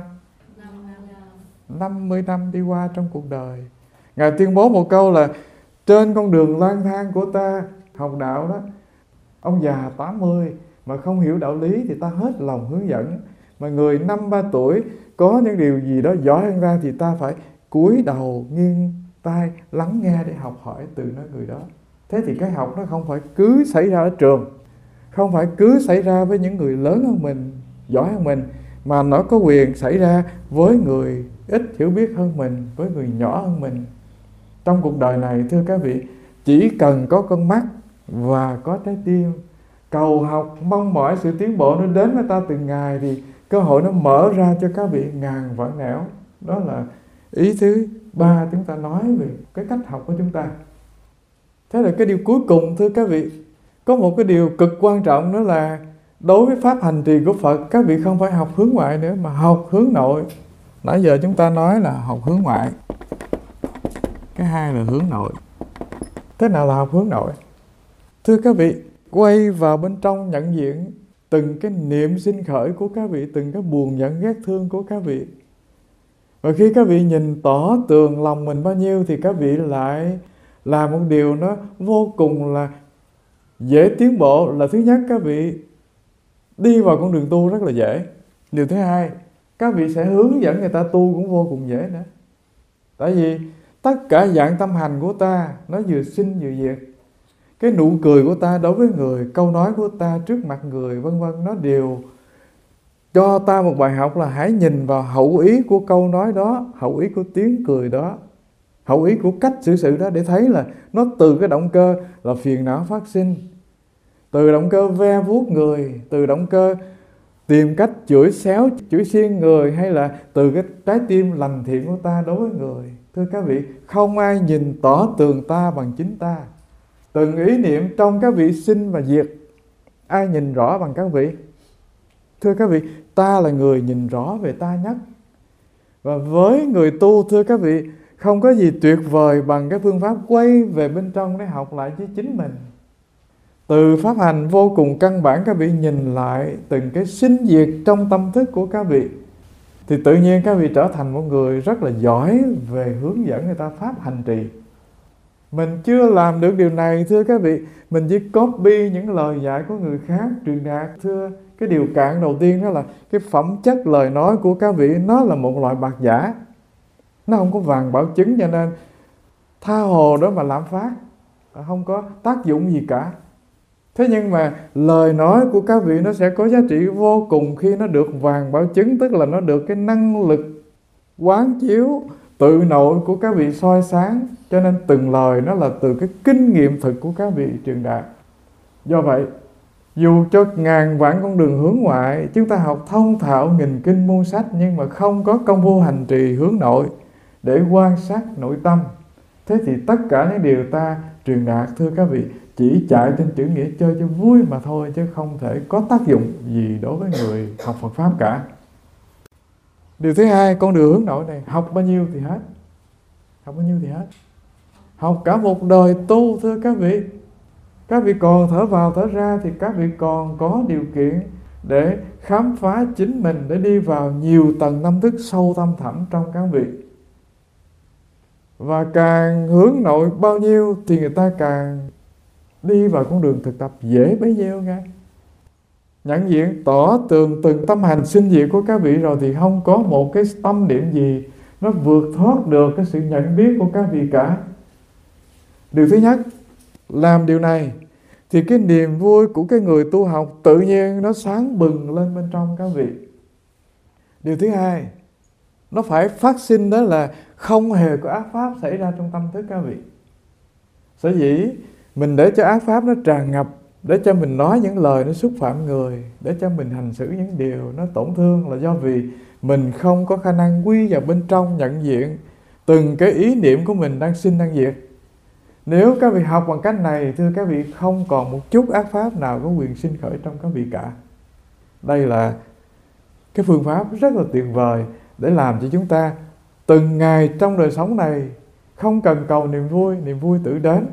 50 năm đi qua trong cuộc đời. Ngài tuyên bố một câu là trên con đường lang thang của ta học đạo đó, ông già 80 mà không hiểu đạo lý thì ta hết lòng hướng dẫn. Mà người 53 tuổi có những điều gì đó giỏi hơn ta thì ta phải cúi đầu nghiêng tai lắng nghe để học hỏi từ người đó. Thế thì cái học nó không phải cứ xảy ra ở trường, không phải cứ xảy ra với những người lớn hơn mình, giỏi hơn mình, mà nó có quyền xảy ra với người ít hiểu biết hơn mình, với người nhỏ hơn mình. Trong cuộc đời này thưa các vị, chỉ cần có con mắt và có trái tim, cầu học, mong mỏi sự tiến bộ nó đến với ta từng ngày, thì cơ hội nó mở ra cho các vị ngàn vạn nẻo. Đó là ý thứ ba chúng ta nói về cái cách học của chúng ta. Thế là cái điều cuối cùng thưa các vị, có một cái điều cực quan trọng đó là đối với pháp hành trì của Phật, các vị không phải học hướng ngoại nữa mà học hướng nội. Nãy giờ chúng ta nói là học hướng ngoại, cái hai là hướng nội. Thế nào là học hướng nội? Thưa các vị, quay vào bên trong nhận diện từng cái niệm sinh khởi của các vị, từng cái buồn giận ghét thương của các vị. Và khi các vị nhìn tỏ tường lòng mình bao nhiêu thì các vị lại làm một điều nó vô cùng là dễ tiến bộ. Là thứ nhất, các vị đi vào con đường tu rất là dễ. Điều thứ hai, các vị sẽ hướng dẫn người ta tu cũng vô cùng dễ nữa. Tại vì tất cả dạng tâm hành của ta nó vừa sinh vừa diệt. Cái nụ cười của ta đối với người, câu nói của ta trước mặt người, vân vân, nó đều cho ta một bài học là hãy nhìn vào hậu ý của câu nói đó, hậu ý của tiếng cười đó, hậu ý của cách xử sự đó, để thấy là nó từ cái động cơ là phiền não phát sinh, từ động cơ ve vuốt người, từ động cơ tìm cách chửi xéo, chửi xiên người, hay là từ cái trái tim lành thiện của ta đối với người. Thưa các vị, không ai nhìn tỏ tường ta bằng chính ta. Từng ý niệm trong các vị sinh và diệt, ai nhìn rõ bằng các vị? Thưa các vị, ta là người nhìn rõ về ta nhất. Và với người tu, thưa các vị, không có gì tuyệt vời bằng cái phương pháp quay về bên trong để học lại với chính mình. Từ pháp hành vô cùng căn bản, các vị nhìn lại từng cái sinh diệt trong tâm thức của các vị, thì tự nhiên các vị trở thành một người rất là giỏi về hướng dẫn người ta pháp hành trì. Mình chưa làm được điều này, thưa các vị, mình chỉ copy những lời dạy của người khác truyền đạt. Thưa, cái điều cạn đầu tiên đó là cái phẩm chất lời nói của các vị nó là một loại bạc giả, nó không có vàng bảo chứng, cho nên tha hồ đó mà làm phát, không có tác dụng gì cả. Thế nhưng mà lời nói của các vị nó sẽ có giá trị vô cùng khi nó được vàng bảo chứng, tức là nó được cái năng lực quán chiếu tự nội của các vị soi sáng. Cho nên từng lời nó là từ cái kinh nghiệm thực của các vị truyền đạt. Do vậy, dù cho ngàn vạn con đường hướng ngoại, chúng ta học thông thạo nghìn kinh muôn sách, nhưng mà không có công phu hành trì hướng nội để quan sát nội tâm, thế thì tất cả những điều ta truyền đạt, thưa các vị, chỉ chạy trên chữ nghĩa chơi cho vui mà thôi, chứ không thể có tác dụng gì đối với người học Phật Pháp cả. Điều thứ hai, con đường hướng nội này học bao nhiêu thì hết. Học bao nhiêu thì hết. Học cả một đời tu, thưa các vị. Các vị còn thở vào thở ra thì các vị còn có điều kiện để khám phá chính mình, để đi vào nhiều tầng tâm thức sâu thâm thẳm trong các vị. Và càng hướng nội bao nhiêu thì người ta càng đi vào con đường thực tập dễ bấy nhiêu nghe. Nhận diện tỏ tường từng tâm hành sinh diệt của các vị rồi thì không có một cái tâm niệm gì nó vượt thoát được cái sự nhận biết của các vị cả. Điều thứ nhất, làm điều này thì cái niềm vui của cái người tu học tự nhiên nó sáng bừng lên bên trong các vị. Điều thứ hai, nó phải phát sinh, đó là không hề có ác pháp xảy ra trong tâm thức các vị. Sở dĩ mình để cho ác pháp nó tràn ngập, để cho mình nói những lời nó xúc phạm người, để cho mình hành xử những điều nó tổn thương, là do vì mình không có khả năng quy vào bên trong nhận diện từng cái ý niệm của mình đang sinh đang diệt. Nếu các vị học bằng cách này, thưa các vị, không còn một chút ác pháp nào có quyền sinh khởi trong các vị cả. Đây là cái phương pháp rất là tuyệt vời để làm cho chúng ta từng ngày trong đời sống này không cần cầu niềm vui tự đến.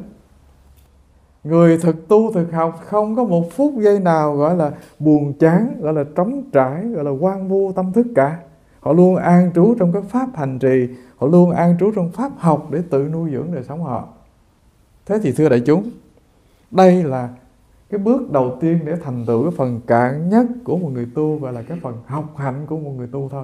Người thực tu thực học không có một phút giây nào gọi là buồn chán, gọi là trống trải, gọi là hoang vu tâm thức cả. Họ luôn an trú trong cái pháp hành trì, họ luôn an trú trong pháp học để tự nuôi dưỡng đời sống họ. Thế thì thưa đại chúng, đây là cái bước đầu tiên để thành tựu cái phần cạn nhất của một người tu, gọi là cái phần học hạnh của một người tu thôi.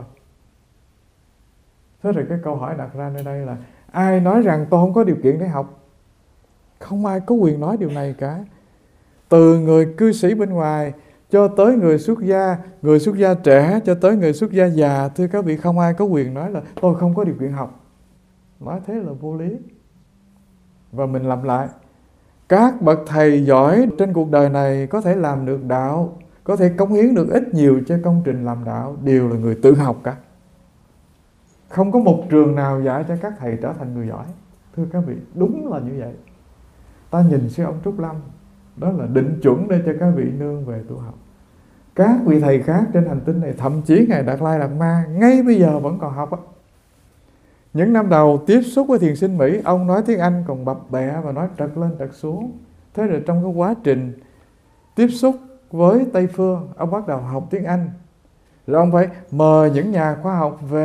Thế rồi cái câu hỏi đặt ra nơi đây là ai nói rằng tôi không có điều kiện để học? Không ai có quyền nói điều này cả. Từ người cư sĩ bên ngoài cho tới người xuất gia trẻ cho tới người xuất gia già, thưa các vị, không ai có quyền nói là tôi không có điều kiện học. Nói thế là vô lý. Và mình lặp lại, các bậc thầy giỏi trên cuộc đời này có thể làm được đạo, có thể cống hiến được ít nhiều cho công trình làm đạo, đều là người tự học cả. Không có một trường nào dạy cho các thầy trở thành người giỏi. Thưa các vị, đúng là như vậy. Ta nhìn sư ông Trúc Lâm, đó là định chuẩn để cho các vị nương về tu học. Các vị thầy khác trên hành tinh này, thậm chí Ngài Đạt Lai Đạt Ma ngay bây giờ vẫn còn học á. Những năm đầu tiếp xúc với thiền sinh Mỹ, ông nói tiếng Anh còn bập bẹ và nói trật lên trật xuống. Thế rồi trong cái quá trình tiếp xúc với Tây Phương, ông bắt đầu học tiếng Anh. Rồi ông phải mời những nhà khoa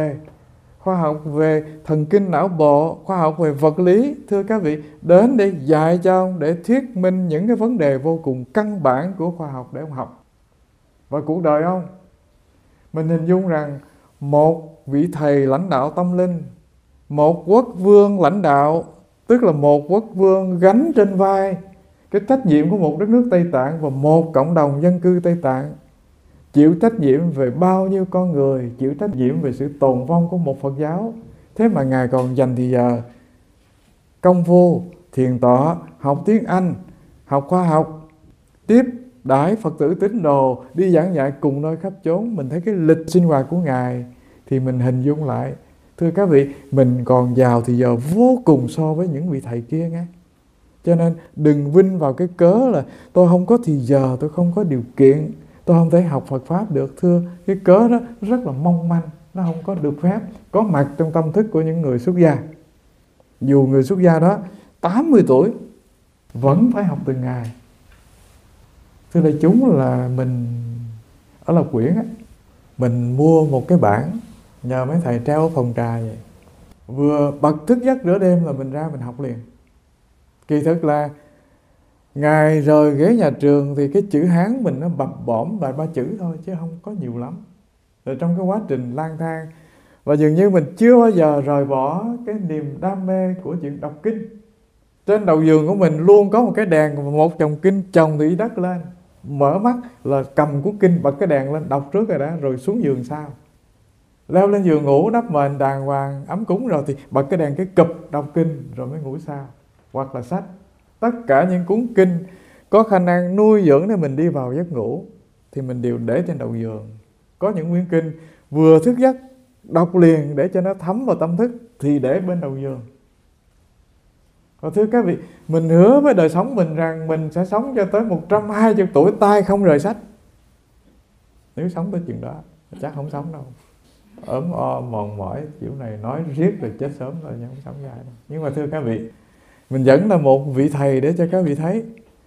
học về thần kinh não bộ, khoa học về vật lý, thưa các vị, đến để dạy cho ông, để thuyết minh những cái vấn đề vô cùng căn bản của khoa học để ông học. Và cuộc đời ông, mình hình dung rằng một vị thầy lãnh đạo tâm linh, một quốc vương lãnh đạo, tức là một quốc vương gánh trên vai cái trách nhiệm của một đất nước Tây Tạng và một cộng đồng dân cư Tây Tạng, chịu trách nhiệm về bao nhiêu con người, chịu trách nhiệm về sự tồn vong của một Phật giáo. Thế mà Ngài còn dành thì giờ công phu, thiền tọa, học tiếng Anh, học khoa học, tiếp đãi Phật tử tín đồ, đi giảng dạy cùng nơi khắp chốn. Mình thấy cái lịch sinh hoạt của Ngài thì mình hình dung lại, thưa các vị, mình còn giàu thì giờ vô cùng so với những vị thầy kia nghe. Cho nên đừng vinh vào cái cớ là tôi không có thì giờ, tôi không có điều kiện, tôi không thể học Phật Pháp được. Thưa, cái cớ đó rất là mong manh, nó không có được phép có mặt trong tâm thức của những người xuất gia. Dù người xuất gia đó 80 tuổi vẫn phải học từng ngày. Thưa đại chúng, là mình ở Lộc Quyển á, mình mua một cái bảng nhờ mấy thầy treo ở phòng trà vậy. Vừa bật thức giấc giữa đêm là mình ra mình học liền. Kỳ thực là Ngài rời ghế nhà trường thì cái chữ Hán mình nó bập bõm lại 3 chữ thôi chứ không có nhiều lắm. Rồi trong cái quá trình lang thang, và dường như mình chưa bao giờ rời bỏ cái niềm đam mê của chuyện đọc kinh. Trên đầu giường của mình luôn có một cái đèn và một chồng kinh chồng từ dưới đất lên. Mở mắt là cầm cuốn kinh, bật cái đèn lên đọc trước rồi đã, rồi xuống giường sau. Leo lên giường ngủ đắp mền đàng hoàng ấm cúng rồi thì bật cái đèn cái cụp đọc kinh rồi mới ngủ sau. Hoặc là sách. Tất cả những cuốn kinh có khả năng nuôi dưỡng để mình đi vào giấc ngủ thì mình đều để trên đầu giường. Có những quyển kinh vừa thức giấc đọc liền để cho nó thấm vào tâm thức thì để bên đầu giường. Và thưa các vị, mình hứa với đời sống mình rằng mình sẽ sống cho tới 120 tuổi tay không rời sách. Nếu sống tới chừng đó chắc không sống đâu. Ốm o mòn mỏi kiểu này nói riết rồi chết sớm rồi nhưng không sống dài đâu. Nhưng mà thưa các vị, mình vẫn là một vị thầy để cho các vị thấy.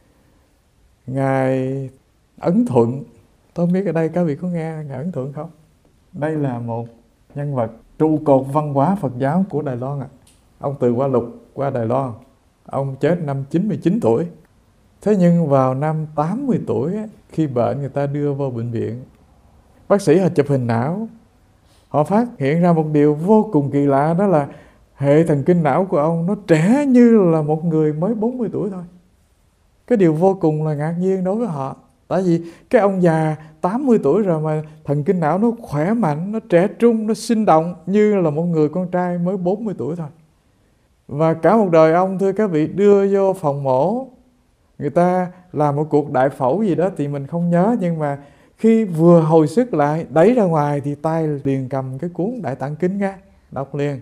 Ngài Ấn Thuận, tôi không biết ở đây các vị có nghe Ngài Ấn Thuận không? Đây là một nhân vật trụ cột văn hóa Phật giáo của Đài Loan ạ. Ông từ Hoa Lục qua Đài Loan. Ông chết năm 99 tuổi. Thế nhưng vào năm 80 tuổi, khi bệnh người ta đưa vào bệnh viện, bác sĩ họ chụp hình não, họ phát hiện ra một điều vô cùng kỳ lạ, đó là hệ thần kinh não của ông nó trẻ như là một người mới 40 tuổi thôi. Cái điều vô cùng là ngạc nhiên đối với họ. Tại vì cái ông già 80 tuổi rồi mà thần kinh não nó khỏe mạnh, nó trẻ trung, nó sinh động như là một người con trai mới 40 tuổi thôi. Và cả một đời ông, thưa các vị, đưa vô phòng mổ, người ta làm một cuộc đại phẫu gì đó thì mình không nhớ, nhưng mà khi vừa hồi sức lại đẩy ra ngoài thì tay liền cầm cái cuốn Đại Tạng Kinh ra đọc liền.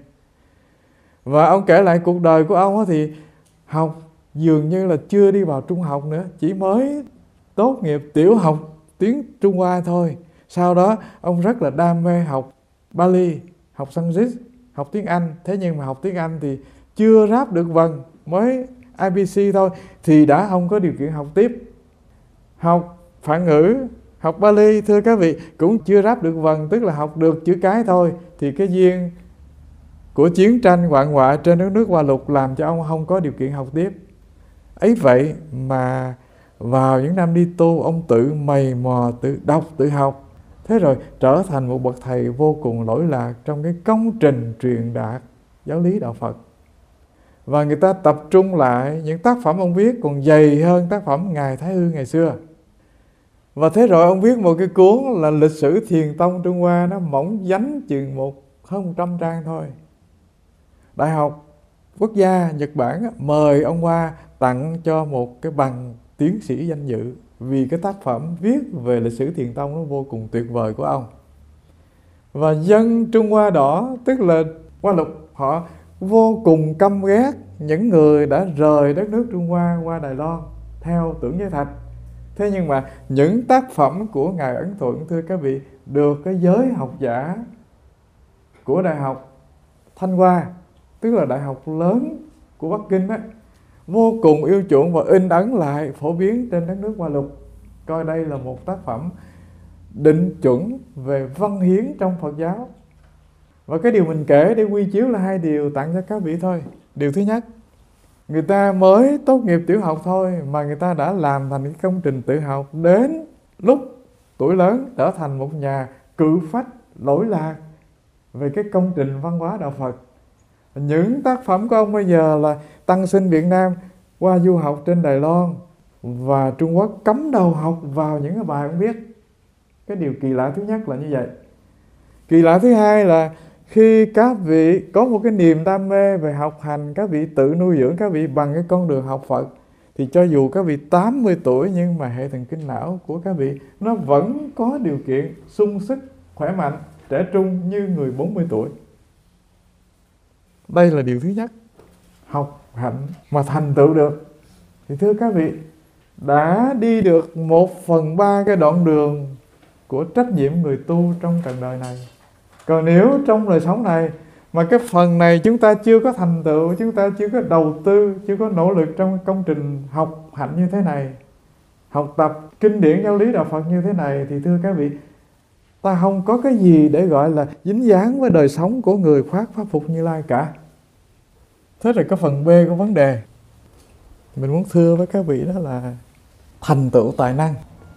Và ông kể lại cuộc đời của ông thì học dường như là chưa đi vào trung học nữa, chỉ mới tốt nghiệp tiểu học tiếng Trung Hoa thôi. Sau đó ông rất là đam mê học Bali, học Sanskrit, học tiếng Anh. Thế nhưng mà học tiếng Anh thì chưa ráp được vần, mới ABC thôi thì đã không có điều kiện học tiếp. Học Phạn ngữ, học Bali, thưa các vị, cũng chưa ráp được vần, tức là học được chữ cái thôi. Thì cái duyên của chiến tranh hoạn họa trên đất nước Hoa Lục làm cho ông không có điều kiện học tiếp. Ấy vậy mà vào những năm đi tu, ông tự mày mò, tự đọc, tự học. Thế rồi trở thành một bậc thầy vô cùng lỗi lạc trong cái công trình truyền đạt giáo lý đạo Phật. Và người ta tập trung lại những tác phẩm ông viết còn dày hơn tác phẩm Ngài Thái Hư ngày xưa. Và thế rồi ông viết một cái cuốn là Lịch sử Thiền tông Trung Hoa, nó mỏng dánh chừng hơn 100 trang thôi. Đại học Quốc gia Nhật Bản mời ông qua tặng cho một cái bằng tiến sĩ danh dự vì cái tác phẩm viết về lịch sử Thiền tông nó vô cùng tuyệt vời của ông. Và dân Trung Hoa đỏ, tức là Hoa Lục, họ vô cùng căm ghét những người đã rời đất nước Trung Hoa qua Đài Loan theo Tưởng Giới Thạch. Thế nhưng mà những tác phẩm của Ngài Ấn Thuận, thưa các vị, được cái giới học giả của Đại học Thanh Hoa, tức là đại học lớn của Bắc Kinh đó, vô cùng yêu chuộng và in ấn lại phổ biến trên đất nước Hoa Lục. coi đây là một tác phẩm định chuẩn về văn hiến trong Phật giáo. Và cái điều mình kể để quy chiếu là 2 điều tặng cho các vị thôi. Điều thứ nhất, người ta mới tốt nghiệp tiểu học thôi mà người ta đã làm thành cái công trình tự học, đến lúc tuổi lớn trở thành một nhà cự phách lỗi lạc về cái công trình văn hóa đạo Phật. Những tác phẩm của ông bây giờ là tăng sinh Việt Nam qua du học trên Đài Loan và Trung Quốc cắm đầu học vào những cái bài ông viết. Cái điều kỳ lạ thứ nhất là như vậy. Kỳ lạ thứ hai là khi các vị có một cái niềm đam mê về học hành, các vị tự nuôi dưỡng các vị bằng cái con đường học Phật, thì cho dù các vị 80 tuổi nhưng mà hệ thần kinh não của các vị nó vẫn có điều kiện sung sức, khỏe mạnh, trẻ trung như người 40 tuổi. Đây là điều thứ nhất. Học hạnh mà thành tựu được thì thưa các vị, đã đi được 1/3 cái đoạn đường của trách nhiệm người tu trong trần đời này. Còn nếu trong đời sống này mà cái phần này chúng ta chưa có thành tựu, chúng ta chưa có đầu tư, chưa có nỗ lực trong công trình học hạnh như thế này, học tập kinh điển giáo lý đạo Phật như thế này, thì thưa các vị, ta không có cái gì để gọi là dính dáng với đời sống của người khoác pháp phục Như Lai cả. Thế rồi cái phần B của vấn đề mình muốn thưa với các vị đó là thành tựu tài năng.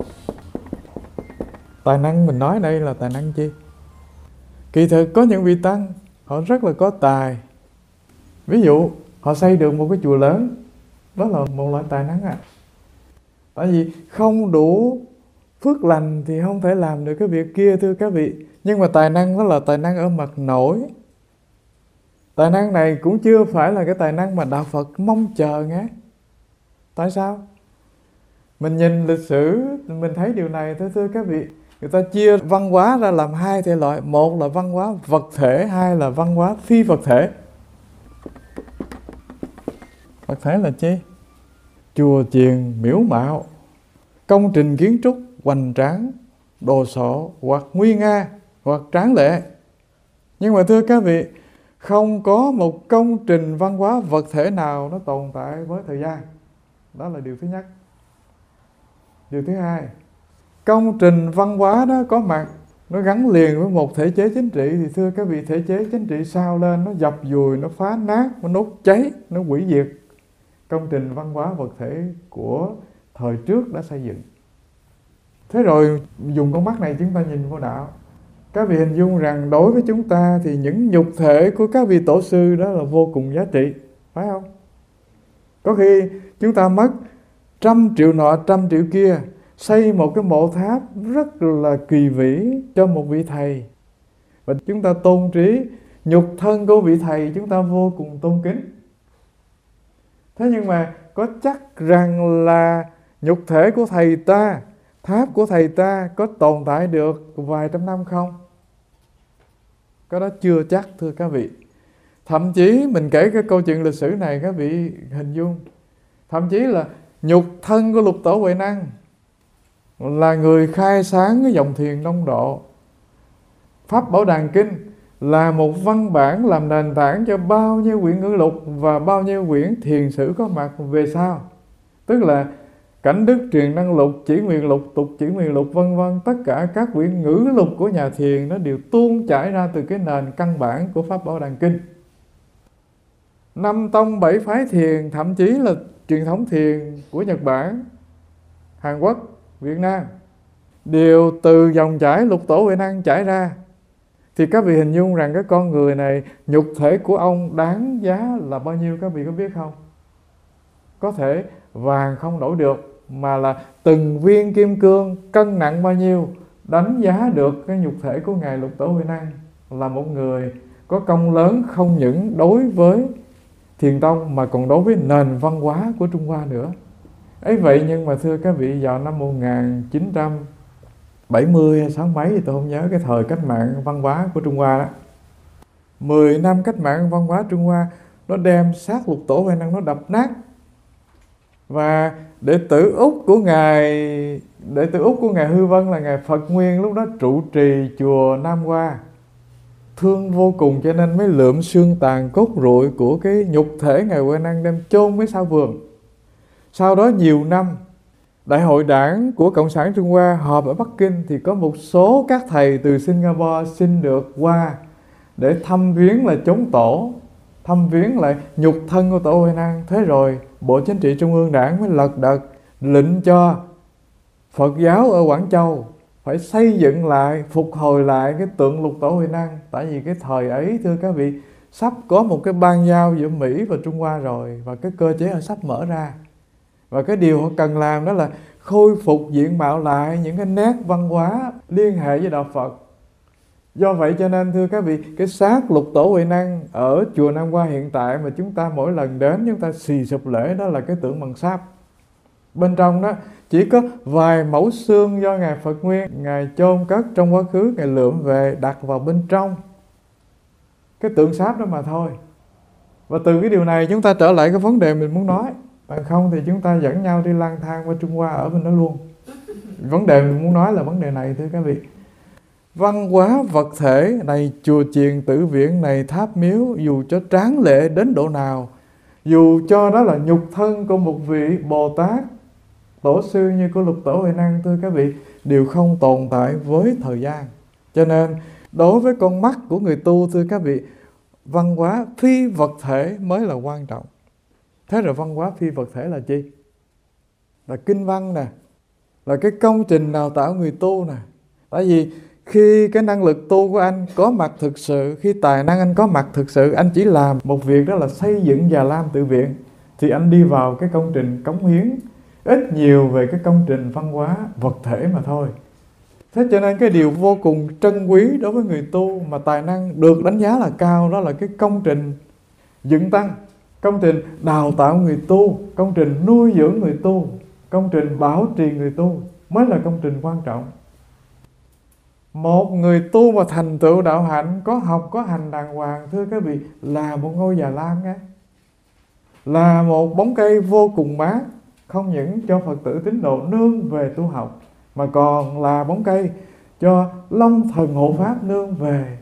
Tài năng mình nói đây là tài năng chi? Kỳ thực có những vị tăng họ rất là có tài. Ví dụ họ xây được một cái chùa lớn, đó là một loại tài năng à. Tại vì không đủ phước lành thì không thể làm được cái việc kia thưa các vị. Nhưng mà tài năng đó là tài năng ở mặt nổi. Tài năng này cũng chưa phải là cái tài năng mà đạo Phật mong chờ nghe. Tại sao? Mình nhìn lịch sử mình thấy điều này thưa các vị. Người ta chia văn hóa ra làm 2 thể loại. Một là văn hóa vật thể, 2 là văn hóa phi vật thể. Vật thể là chi? Chùa chiền miếu mạo, công trình kiến trúc hoành tráng, đồ sộ hoặc nguy nga hoặc tráng lệ. Nhưng mà thưa các vị, không có một công trình văn hóa vật thể nào nó tồn tại với thời gian. Đó là điều thứ nhất. Điều thứ hai, công trình văn hóa đó có mặt, nó gắn liền với một thể chế chính trị, thì thưa các vị, thể chế chính trị sao lên nó dập dùi, nó phá nát, nó đốt cháy, nó hủy diệt công trình văn hóa vật thể của thời trước đã xây dựng. Thế rồi dùng con mắt này chúng ta nhìn vô đạo. Các vị hình dung rằng đối với chúng ta thì những nhục thể của các vị tổ sư đó là vô cùng giá trị, phải không? Có khi chúng ta mất 100 triệu nọ 100 triệu kia, xây một cái mộ tháp rất là kỳ vĩ cho một vị thầy, và chúng ta tôn trí nhục thân của vị thầy, chúng ta vô cùng tôn kính. Thế nhưng mà có chắc rằng là nhục thể của thầy ta, tháp của thầy ta có tồn tại được vài trăm năm không? Cái đó chưa chắc thưa các vị. Thậm chí mình kể cái câu chuyện lịch sử này các vị hình dung, thậm chí là nhục thân của Lục Tổ Huệ Năng là người khai sáng cái dòng thiền Đông Độ. Pháp Bảo Đàn Kinh là một văn bản làm nền tảng cho bao nhiêu quyển ngữ lục và bao nhiêu quyển thiền sử có mặt về sau. Tức là Cảnh Đức Truyền Năng Lục, Chỉ Nguyện Lục, Tục Chỉ Nguyện Lục vân vân, tất cả các quyển ngữ lục của nhà thiền nó đều tuôn chảy ra từ cái nền căn bản của Pháp Bảo Đàn Kinh. 5 tông 7 phái thiền, thậm chí là truyền thống thiền của Nhật Bản, Hàn Quốc, Việt Nam đều từ dòng chảy Lục Tổ Huệ Năng chảy ra. Thì các vị hình dung rằng cái con người này, nhục thể của ông đáng giá là bao nhiêu các vị có biết không? Có thể vàng không đổi được, mà là từng viên kim cương cân nặng bao nhiêu đánh giá được cái nhục thể của Ngài Lục Tổ Huệ Năng là một người có công lớn không những đối với Thiền Tông mà còn đối với nền văn hóa của Trung Hoa nữa. Ấy vậy nhưng mà thưa các vị, vào năm 1970 hay 6 mấy thì tôi không nhớ, cái thời cách mạng văn hóa của Trung Hoa đó, 10 năm cách mạng văn hóa Trung Hoa, nó đem xác Lục Tổ Huệ Năng nó đập nát. Và đệ tử út của ngài Hư Vân là ngài Phật Nguyên lúc đó trụ trì chùa Nam Hoa, thương vô cùng cho nên mới lượm xương tàn cốt rụi của cái nhục thể ngài Huệ Năng đem chôn với sau vườn. Sau đó nhiều năm Đại hội đảng của Cộng sản Trung Hoa họp ở Bắc Kinh thì có một số các thầy từ Singapore xin được qua để thăm viếng lại chốn tổ, thăm viếng lại nhục thân của Tổ Huệ Năng. Thế rồi Bộ Chính trị Trung ương Đảng mới lật đật lệnh cho Phật giáo ở Quảng Châu phải xây dựng lại, phục hồi lại cái tượng Lục Tổ Huệ Năng. Tại vì cái thời ấy, thưa các vị, sắp có một cái ban giao giữa Mỹ và Trung Hoa rồi, và cái cơ chế họ sắp mở ra. Và cái điều họ cần làm đó là khôi phục diện mạo lại những cái nét văn hóa liên hệ với Đạo Phật. Do vậy cho nên thưa các vị, cái xác Lục Tổ Huệ Năng ở chùa Nam Hoa hiện tại mà chúng ta mỗi lần đến chúng ta xì sụp lễ, đó là cái tượng bằng sáp. Bên trong đó chỉ có vài mẫu xương do Ngài Phật Nguyên Ngài chôn cất trong quá khứ, Ngài lượm về đặt vào bên trong cái tượng sáp đó mà thôi. Và từ cái điều này chúng ta trở lại cái vấn đề mình muốn nói. Bằng không thì chúng ta dẫn nhau đi lang thang qua Trung Hoa ở bên đó luôn. Vấn đề mình muốn nói là vấn đề này thưa các vị. Văn hóa vật thể này, chùa chiền tử viện này, tháp miếu, dù cho tráng lệ đến độ nào, dù cho đó là nhục thân của một vị Bồ Tát tổ sư như của Lục Tổ Huệ Năng, thưa các vị, đều không tồn tại với thời gian. Cho nên đối với con mắt của người tu, thưa các vị, văn hóa phi vật thể mới là quan trọng. Thế rồi văn hóa phi vật thể là chi? Là kinh văn nè, là cái công trình đào tạo người tu nè. Tại vì khi cái năng lực tu của anh có mặt thực sự, khi tài năng anh có mặt thực sự, anh chỉ làm một việc đó là xây dựng Già Lam Tự Viện, thì anh đi vào cái công trình cống hiến ít nhiều về cái công trình văn hóa vật thể mà thôi. Thế cho nên cái điều vô cùng trân quý đối với người tu mà tài năng được đánh giá là cao, đó là cái công trình dựng tăng, công trình đào tạo người tu, công trình nuôi dưỡng người tu, công trình bảo trì người tu mới là công trình quan trọng. Một người tu mà thành tựu đạo hạnh, có học có hành đàng hoàng, thưa các vị, là một ngôi Già Lam nghe, là một bóng cây vô cùng mát, không những cho Phật tử tín đồ nương về tu học, mà còn là bóng cây cho Long Thần Hộ Pháp nương về.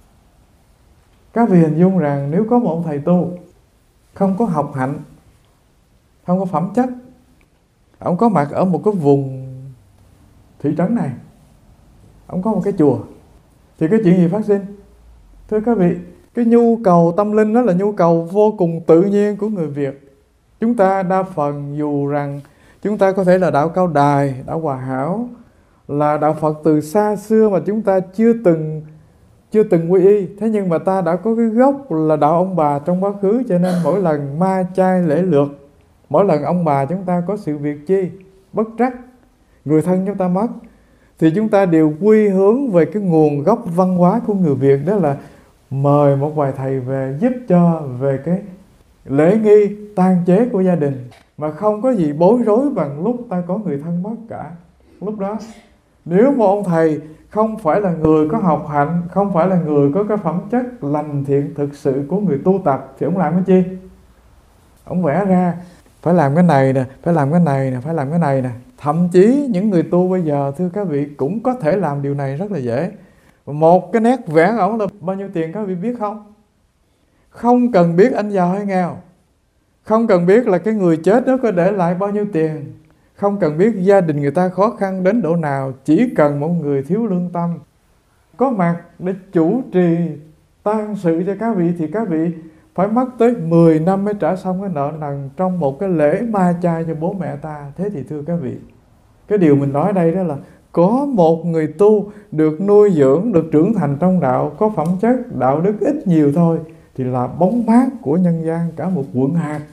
Các vị hình dung rằng nếu có một ông thầy tu không có học hạnh, không có phẩm chất, ông có mặt ở một cái vùng thị trấn này, ông có một cái chùa, thì cái chuyện gì phát sinh? Thưa các vị, cái nhu cầu tâm linh đó là nhu cầu vô cùng tự nhiên của người Việt. Chúng ta đa phần dù rằng chúng ta có thể là đạo Cao Đài, đạo Hòa Hảo, là đạo Phật từ xa xưa mà chúng ta chưa từng quy y, thế nhưng mà ta đã có cái gốc là đạo ông bà trong quá khứ, cho nên mỗi lần ma chay lễ lược, mỗi lần ông bà chúng ta có sự việc chi bất trắc, người thân chúng ta mất, thì chúng ta đều quy hướng về cái nguồn gốc văn hóa của người Việt, đó là mời một vài thầy về giúp cho về cái lễ nghi tang chế của gia đình, mà không có gì bối rối bằng lúc ta có người thân mất cả. Lúc đó nếu một ông thầy không phải là người có học hạnh, không phải là người có cái phẩm chất lành thiện thực sự của người tu tập, thì ông làm cái chi? Ông vẽ ra phải làm cái này nè, phải làm cái này nè, phải làm cái này nè. Thậm chí những người tu bây giờ, thưa các vị, cũng có thể làm điều này rất là dễ. Một cái nét vẽ ổng là bao nhiêu tiền các vị biết không? Không cần biết anh giàu hay nghèo, không cần biết là cái người chết đó có để lại bao nhiêu tiền, không cần biết gia đình người ta khó khăn đến độ nào, chỉ cần một người thiếu lương tâm có mặt để chủ trì tang sự cho các vị, thì các vị phải mất tới 10 năm mới trả xong cái nợ nần trong một cái lễ ma chay cho bố mẹ ta. Thế thì thưa các vị, cái điều mình nói đây đó là có một người tu được nuôi dưỡng, được trưởng thành trong đạo, có phẩm chất đạo đức ít nhiều thôi, thì là bóng mát của nhân gian cả một quận hạt.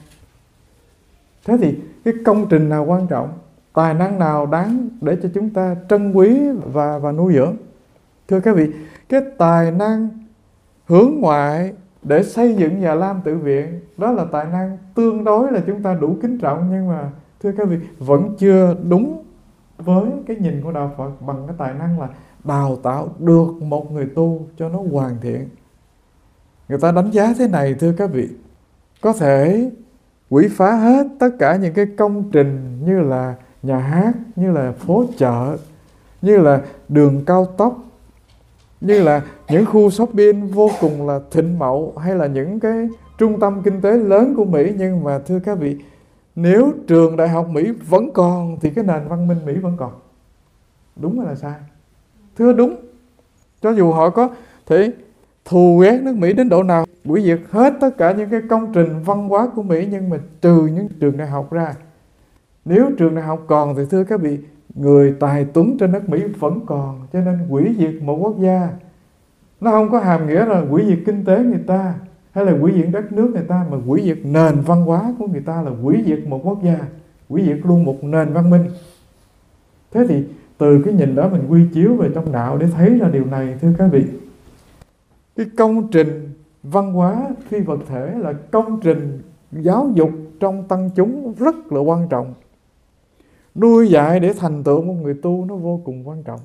Thế thì cái công trình nào quan trọng, tài năng nào đáng để cho chúng ta trân quý và nuôi dưỡng? Thưa các vị, cái tài năng hướng ngoại để xây dựng Già Lam Tự Viện, đó là tài năng tương đối là chúng ta đủ kính trọng, nhưng mà thưa các vị, vẫn chưa đúng với cái nhìn của đạo Phật bằng cái tài năng là đào tạo được một người tu cho nó hoàn thiện. Người ta đánh giá thế này, thưa các vị, có thể quỷ phá hết tất cả những cái công trình như là nhà hát, như là phố chợ, như là đường cao tốc, như là những khu shopping vô cùng là thịnh mậu, hay là những cái trung tâm kinh tế lớn của Mỹ, nhưng mà thưa các vị, nếu trường đại học Mỹ vẫn còn thì cái nền văn minh Mỹ vẫn còn. Đúng hay là sai? Thưa đúng. Cho dù họ có thể thù ghét nước Mỹ đến độ nào, hủy diệt hết tất cả những cái công trình văn hóa của Mỹ, nhưng mà trừ những trường đại học ra, nếu trường đại học còn thì thưa các vị, người tài tuấn trên đất Mỹ vẫn còn. Cho nên hủy diệt một quốc gia nó không có hàm nghĩa là hủy diệt kinh tế người ta hay là hủy diệt đất nước người ta, mà hủy diệt nền văn hóa của người ta, là hủy diệt một quốc gia, hủy diệt luôn một nền văn minh. Thế thì từ cái nhìn đó mình quy chiếu về trong đạo để thấy ra điều này. Thưa các vị, cái công trình văn hóa phi vật thể là công trình giáo dục trong tăng chúng rất là quan trọng. Nuôi dạy để thành tựu một người tu nó vô cùng quan trọng.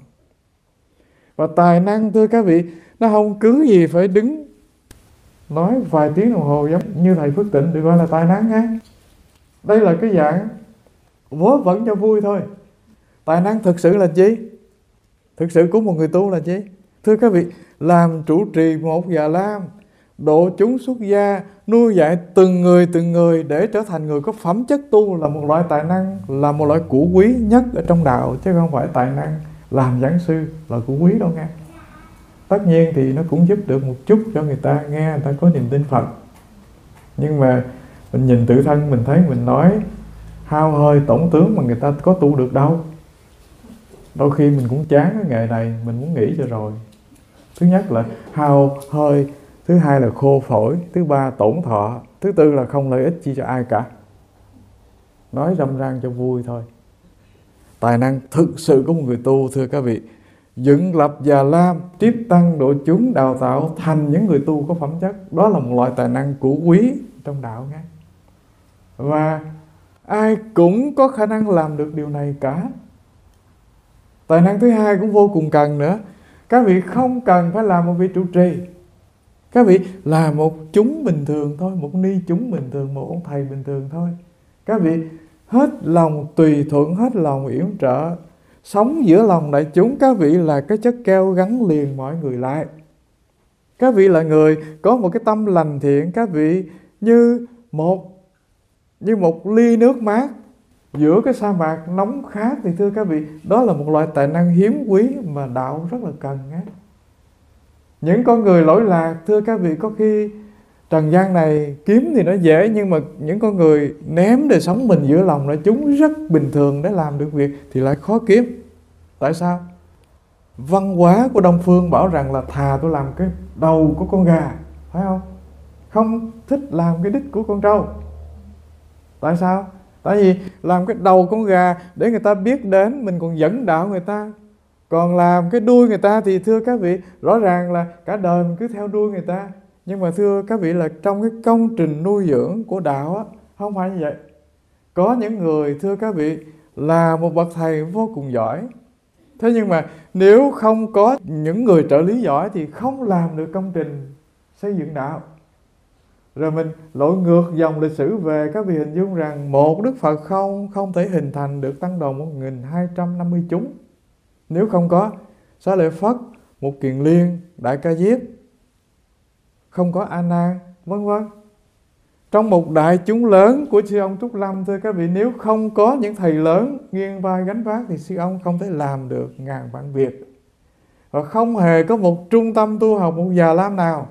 Và tài năng thưa các vị, nó không cứ gì phải đứng nói vài tiếng đồng hồ giống như thầy Phước Tịnh được gọi là tài năng ha. Đây là cái dạng vớ vẩn cho vui thôi. Tài năng thực sự là chi? Thực sự của một người tu là chi? Thưa các vị, làm trụ trì một Già Lam, độ chúng xuất gia, nuôi dạy từng người để trở thành người có phẩm chất tu là một loại tài năng, là một loại của quý nhất ở trong đạo, chứ không phải tài năng làm giảng sư là của quý đâu nghe. Tất nhiên thì nó cũng giúp được một chút cho người ta nghe, người ta có niềm tin Phật. Nhưng mà mình nhìn tự thân mình thấy mình nói hao hơi tổn tướng mà người ta có tu được đâu. Đôi khi mình cũng chán cái nghề này, mình muốn nghỉ cho rồi. Thứ nhất là hao hơi, thứ hai là khô phổi, thứ ba tổn thọ, thứ tư là không lợi ích chi cho ai cả. Nói râm ran cho vui thôi. Tài năng thực sự của một người tu thưa các vị, dựng lập Già Lam, tiếp tăng độ chúng, đào tạo thành những người tu có phẩm chất, đó là một loại tài năng của quý trong đạo nghe. Và ai cũng có khả năng làm được điều này cả. Tài năng thứ hai cũng vô cùng cần nữa. Các vị không cần phải làm một vị trụ trì. Các vị là một chúng bình thường thôi, một ni chúng bình thường, một ông thầy bình thường thôi. Các vị hết lòng tùy thuận, hết lòng yểm trợ, sống giữa lòng đại chúng. Các vị là cái chất keo gắn liền mọi người lại. Các vị là người có một cái tâm lành thiện. Các vị như một ly nước mát giữa cái sa mạc nóng khát. Thì thưa các vị, đó là một loại tài năng hiếm quý mà đạo rất là cần á. Những con người lỗi lạc thưa các vị, có khi trần gian này kiếm thì nó dễ, nhưng mà những con người ném đời sống mình giữa lòng đại chúng rất bình thường để làm được việc thì lại khó kiếm. Tại sao? Văn hóa của Đông Phương bảo rằng là thà tôi làm cái đầu của con gà, phải không? Không thích làm cái đít của con trâu. Tại sao? Tại vì làm cái đầu con gà để người ta biết đến, mình còn dẫn đạo người ta. Còn làm cái đuôi người ta thì thưa các vị, rõ ràng là cả đời mình cứ theo đuôi người ta. Nhưng mà thưa các vị là trong cái công trình nuôi dưỡng của đạo á, không phải như vậy. Có những người thưa các vị là một bậc thầy vô cùng giỏi. Thế nhưng mà nếu không có những người trợ lý giỏi thì không làm được công trình xây dựng đạo. Rồi mình lội ngược dòng lịch sử về, các vị hình dung rằng một Đức Phật không thể hình thành được tăng đoàn 1250 chúng nếu không có Xá Lợi Phất, Mục Kiền Liên, Đại Ca Diếp, không có A Nan, vân vân. Trong một đại chúng lớn của sư ông Trúc Lâm thưa các vị, nếu không có những thầy lớn nghiêng vai gánh vác thì sư ông không thể làm được ngàn vạn việc. Và không hề có một trung tâm tu học, một Già Lam nào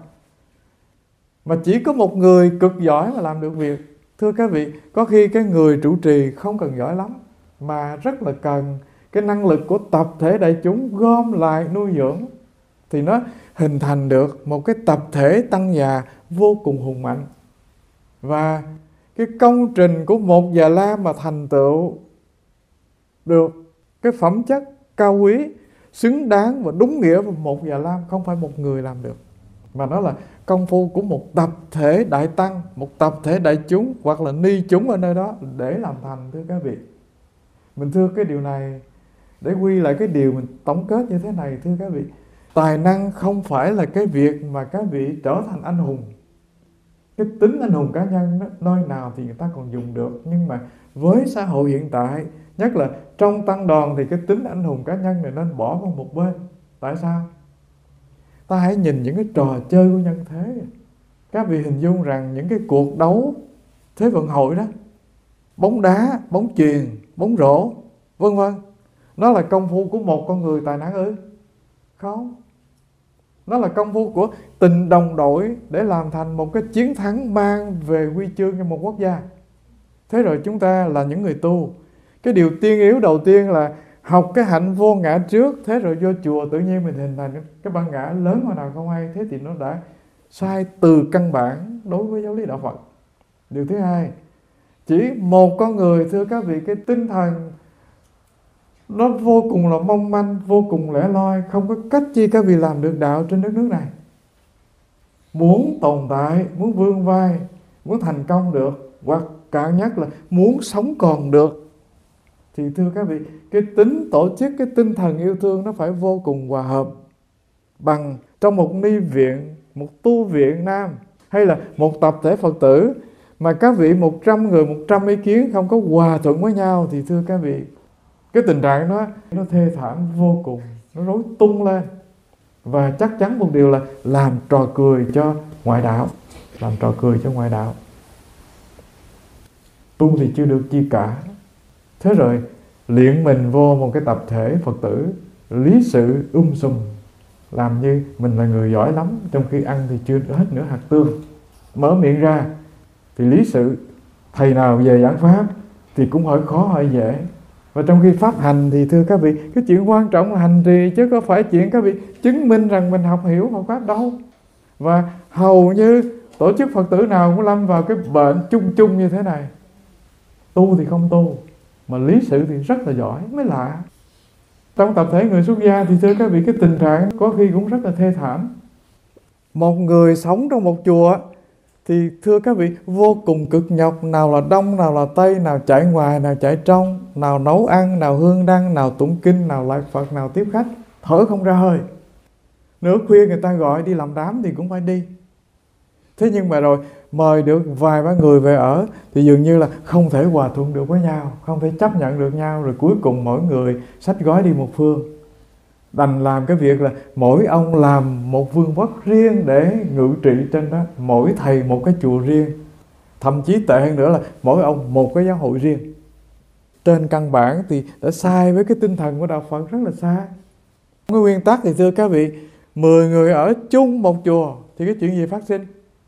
mà chỉ có một người cực giỏi mà làm được việc. Thưa các vị, có khi cái người trụ trì không cần giỏi lắm, mà rất là cần cái năng lực của tập thể đại chúng gom lại nuôi dưỡng, thì nó hình thành được một cái tập thể tăng già vô cùng hùng mạnh. Và cái công trình của một Già Lam mà thành tựu được cái phẩm chất cao quý, xứng đáng và đúng nghĩa của một Già Lam không phải một người làm được, mà nó là công phu của một tập thể đại tăng, một tập thể đại chúng hoặc là ni chúng ở nơi đó để làm thành. Thưa các vị, mình thưa cái điều này để quy lại cái điều mình tổng kết như thế này. Thưa các vị, tài năng không phải là cái việc mà các vị trở thành anh hùng. Cái tính anh hùng cá nhân đó, nơi nào thì người ta còn dùng được, nhưng mà với xã hội hiện tại, nhất là trong tăng đoàn, thì cái tính anh hùng cá nhân này nên bỏ qua một bên. Tại sao? Ta hãy nhìn những cái trò chơi của nhân thế. Các vị hình dung rằng những cái cuộc đấu Thế vận hội đó, bóng đá, bóng chuyền, bóng rổ, vân vân. Nó là công phu của một con người tài năng ư? Không. Nó là công phu của tình đồng đội để làm thành một cái chiến thắng mang về huy chương cho một quốc gia. Thế rồi chúng ta là những người tu, cái điều tiên yếu đầu tiên là học cái hạnh vô ngã trước. Thế rồi vô chùa tự nhiên mình hình thành cái bản ngã lớn mà nào không hay. Thế thì nó đã sai từ căn bản đối với giáo lý đạo Phật. Điều thứ hai, chỉ một con người, thưa các vị, cái tinh thần nó vô cùng là mong manh, vô cùng lẻ loi, không có cách chi các vị làm được đạo trên đất nước này. Muốn tồn tại, muốn vươn vai, muốn thành công được, hoặc cạn nhất là muốn sống còn được, thì thưa các vị, cái tính tổ chức, cái tinh thần yêu thương nó phải vô cùng hòa hợp. Bằng trong một ni viện, một tu viện nam, hay là một tập thể Phật tử mà các vị 100 người 100 ý kiến không có hòa thuận với nhau, thì thưa các vị, cái tình trạng đó nó thê thảm vô cùng, nó rối tung lên. Và chắc chắn một điều là làm trò cười cho ngoại đạo. Làm trò cười cho ngoại đạo. Tu thì chưa được chi cả. Thế rồi luyện mình vô một cái tập thể Phật tử lý sự sùm, làm như mình là người giỏi lắm, trong khi ăn thì chưa hết nửa hạt tương. Mở miệng ra thì lý sự, thầy nào về giảng pháp thì cũng hỏi khó hỏi dễ. Và trong khi pháp hành thì thưa các vị, cái chuyện quan trọng là hành trì, chứ có phải chuyện các vị chứng minh rằng mình học hiểu Phật pháp đâu. Và hầu như tổ chức Phật tử nào cũng lâm vào cái bệnh chung chung như thế này. Tu thì không tu, mà lý sự thì rất là giỏi, mới lạ. Trong tập thể người xuất gia thì thưa các vị, cái tình trạng có khi cũng rất là thê thảm. Một người sống trong một chùa thì thưa các vị, vô cùng cực nhọc, nào là đông, nào là tây, nào chạy ngoài, nào chạy trong, nào nấu ăn, nào hương đăng, nào tụng kinh, nào lại Phật, nào tiếp khách, thở không ra hơi. Nửa khuya người ta gọi đi làm đám thì cũng phải đi. Thế nhưng mà rồi mời được vài ba người về ở thì dường như là không thể hòa thuận được với nhau, không thể chấp nhận được nhau. Rồi cuối cùng mỗi người xách gói đi một phương, đành làm cái việc là mỗi ông làm một vương quốc riêng để ngự trị trên đó, mỗi thầy một cái chùa riêng, thậm chí tệ hơn nữa là mỗi ông một cái giáo hội riêng. Trên căn bản thì đã sai với cái tinh thần của đạo Phật, rất là xa. Cái nguyên tắc thì thưa các vị, 10 người ở chung một chùa thì cái chuyện gì phát sinh?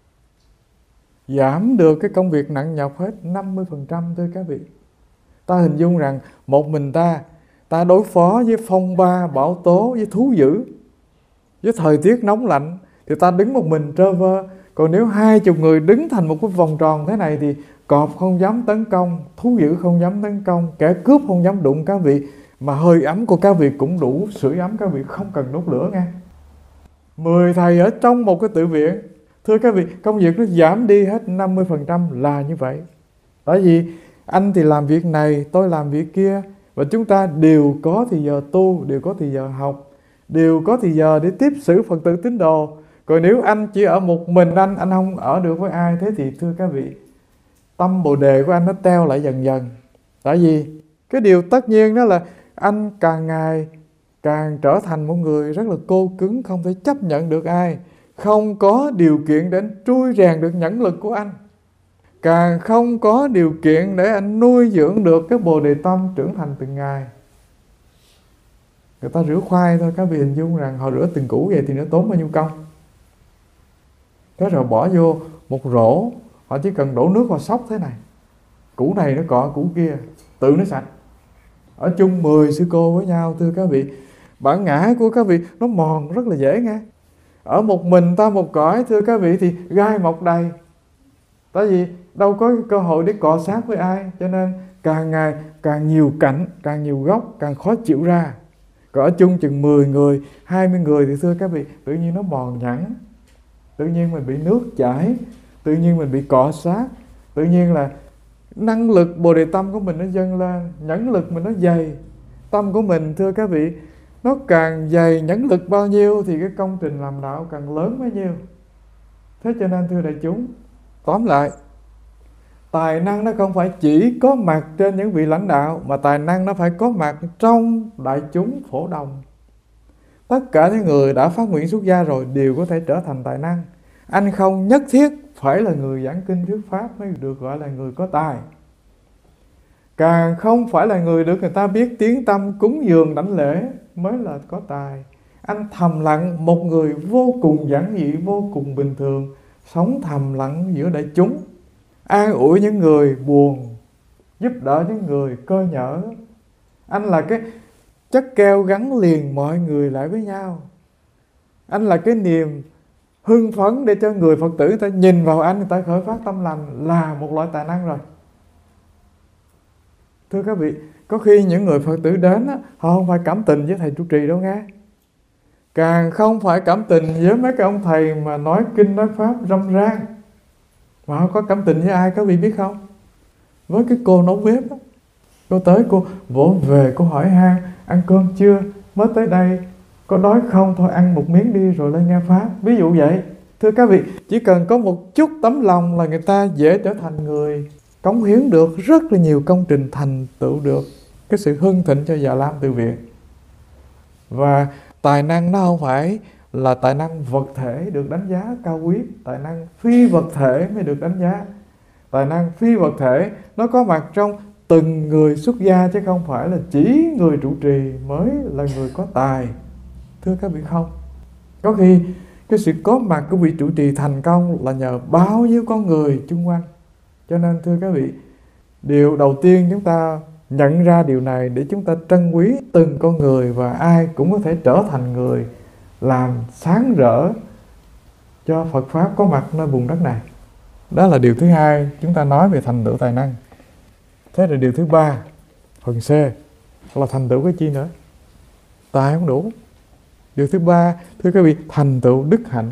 Giảm được cái công việc nặng nhọc hết 50%, thưa các vị. Ta hình dung rằng một mình ta đối phó với phong ba, bão tố, với thú dữ, với thời tiết nóng lạnh, thì ta đứng một mình trơ vơ. Còn nếu 20 người đứng thành một cái vòng tròn thế này thì cọp không dám tấn công, thú dữ không dám tấn công, kẻ cướp không dám đụng các vị, mà hơi ấm của các vị cũng đủ sưởi ấm các vị, không cần đốt lửa nghe. 10 thầy ở trong một cái tự viện, thưa các vị, công việc nó giảm đi hết 50% là như vậy. Tại vì anh thì làm việc này, tôi làm việc kia, và chúng ta đều có thì giờ tu, đều có thì giờ học, đều có thì giờ để tiếp xử Phật tử tín đồ. Còn nếu anh chỉ ở một mình anh không ở được với ai, thế thì thưa các vị, tâm bồ đề của anh nó teo lại dần dần. Tại vì cái điều tất nhiên đó là anh càng ngày càng trở thành một người rất là cô cứng, không thể chấp nhận được ai, không có điều kiện để anh trui rèn được nhẫn lực của anh, càng không có điều kiện để anh nuôi dưỡng được cái bồ đề tâm trưởng thành từng ngày. Người ta rửa khoai thôi, các vị hình dung rằng họ rửa từng củ vậy thì nó tốn bao nhiêu công. Thế rồi bỏ vô một rổ, họ chỉ cần đổ nước vào xóc thế này, củ này nó cọ củ kia, tự nó sạch. Ở chung 10 sư cô với nhau, thưa các vị, bản ngã của các vị nó mòn rất là dễ nghe. Ở một mình ta một cõi, thưa các vị, thì gai mọc đầy. Tại vì đâu có cơ hội để cọ sát với ai, cho nên càng ngày càng nhiều cạnh, càng nhiều góc, càng khó chịu ra. Còn ở chung chừng 10 người, 20 người thì thưa các vị, tự nhiên nó mòn nhẵn. Tự nhiên mình bị nước chảy, tự nhiên mình bị cọ sát, tự nhiên là năng lực bồ đề tâm của mình nó dâng lên, nhẫn lực mình nó dày. Tâm của mình, thưa các vị, nó càng dày, nhẫn lực bao nhiêu thì cái công trình làm đạo càng lớn bấy nhiêu. Thế cho nên thưa đại chúng, tóm lại, tài năng nó không phải chỉ có mặt trên những vị lãnh đạo, mà tài năng nó phải có mặt trong đại chúng phổ đồng. Tất cả những người đã phát nguyện xuất gia rồi đều có thể trở thành tài năng. Anh không nhất thiết phải là người giảng kinh thuyết pháp mới được gọi là người có tài. càng không phải là người được người ta biết tiếng tăm cúng dường đảnh lễ mới là có tài. Anh thầm lặng, một người vô cùng giản dị, vô cùng bình thường, sống thầm lặng giữa đại chúng, an ủi những người buồn, giúp đỡ những người cơ nhở. Anh là cái chất keo gắn liền mọi người lại với nhau. Anh là cái niềm hưng phấn để cho người Phật tử người ta nhìn vào anh, người ta khởi phát tâm lành, là một loại tài năng rồi. Thưa các vị, có khi những người Phật tử đến á, họ không phải cảm tình với thầy trụ trì đâu nghe. Càng không phải cảm tình với mấy cái ông thầy mà nói kinh nói pháp râm ran. Mà họ có cảm tình với ai các vị biết không? Với cái cô nấu bếp á. Cô tới cô vỗ về, cô hỏi han: ăn cơm chưa? Mới tới đây, có đói không? Thôi ăn một miếng đi rồi lên nghe pháp. Ví dụ vậy. Thưa các vị, chỉ cần có một chút tấm lòng là người ta dễ trở thành người cống hiến được rất là nhiều công trình, thành tựu được cái sự hưng thịnh cho Già Lam Từ Viện. Và tài năng nó không phải là tài năng vật thể được đánh giá cao quý, tài năng phi vật thể mới được đánh giá. Tài năng phi vật thể nó có mặt trong từng người xuất gia, chứ không phải là chỉ người trụ trì mới là người có tài. Thưa các vị không? Có khi cái sự có mặt của vị trụ trì thành công là nhờ bao nhiêu con người chung quanh. Cho nên thưa các vị, điều đầu tiên chúng ta nhận ra điều này để chúng ta trân quý từng con người, và ai cũng có thể trở thành người làm sáng rỡ cho Phật Pháp có mặt nơi vùng đất này. Đó là điều thứ hai, chúng ta nói về thành tựu tài năng. Thế là điều thứ ba, phần C, là thành tựu cái chi nữa? Tài không đủ. Điều thứ ba, thưa các vị, thành tựu đức hạnh.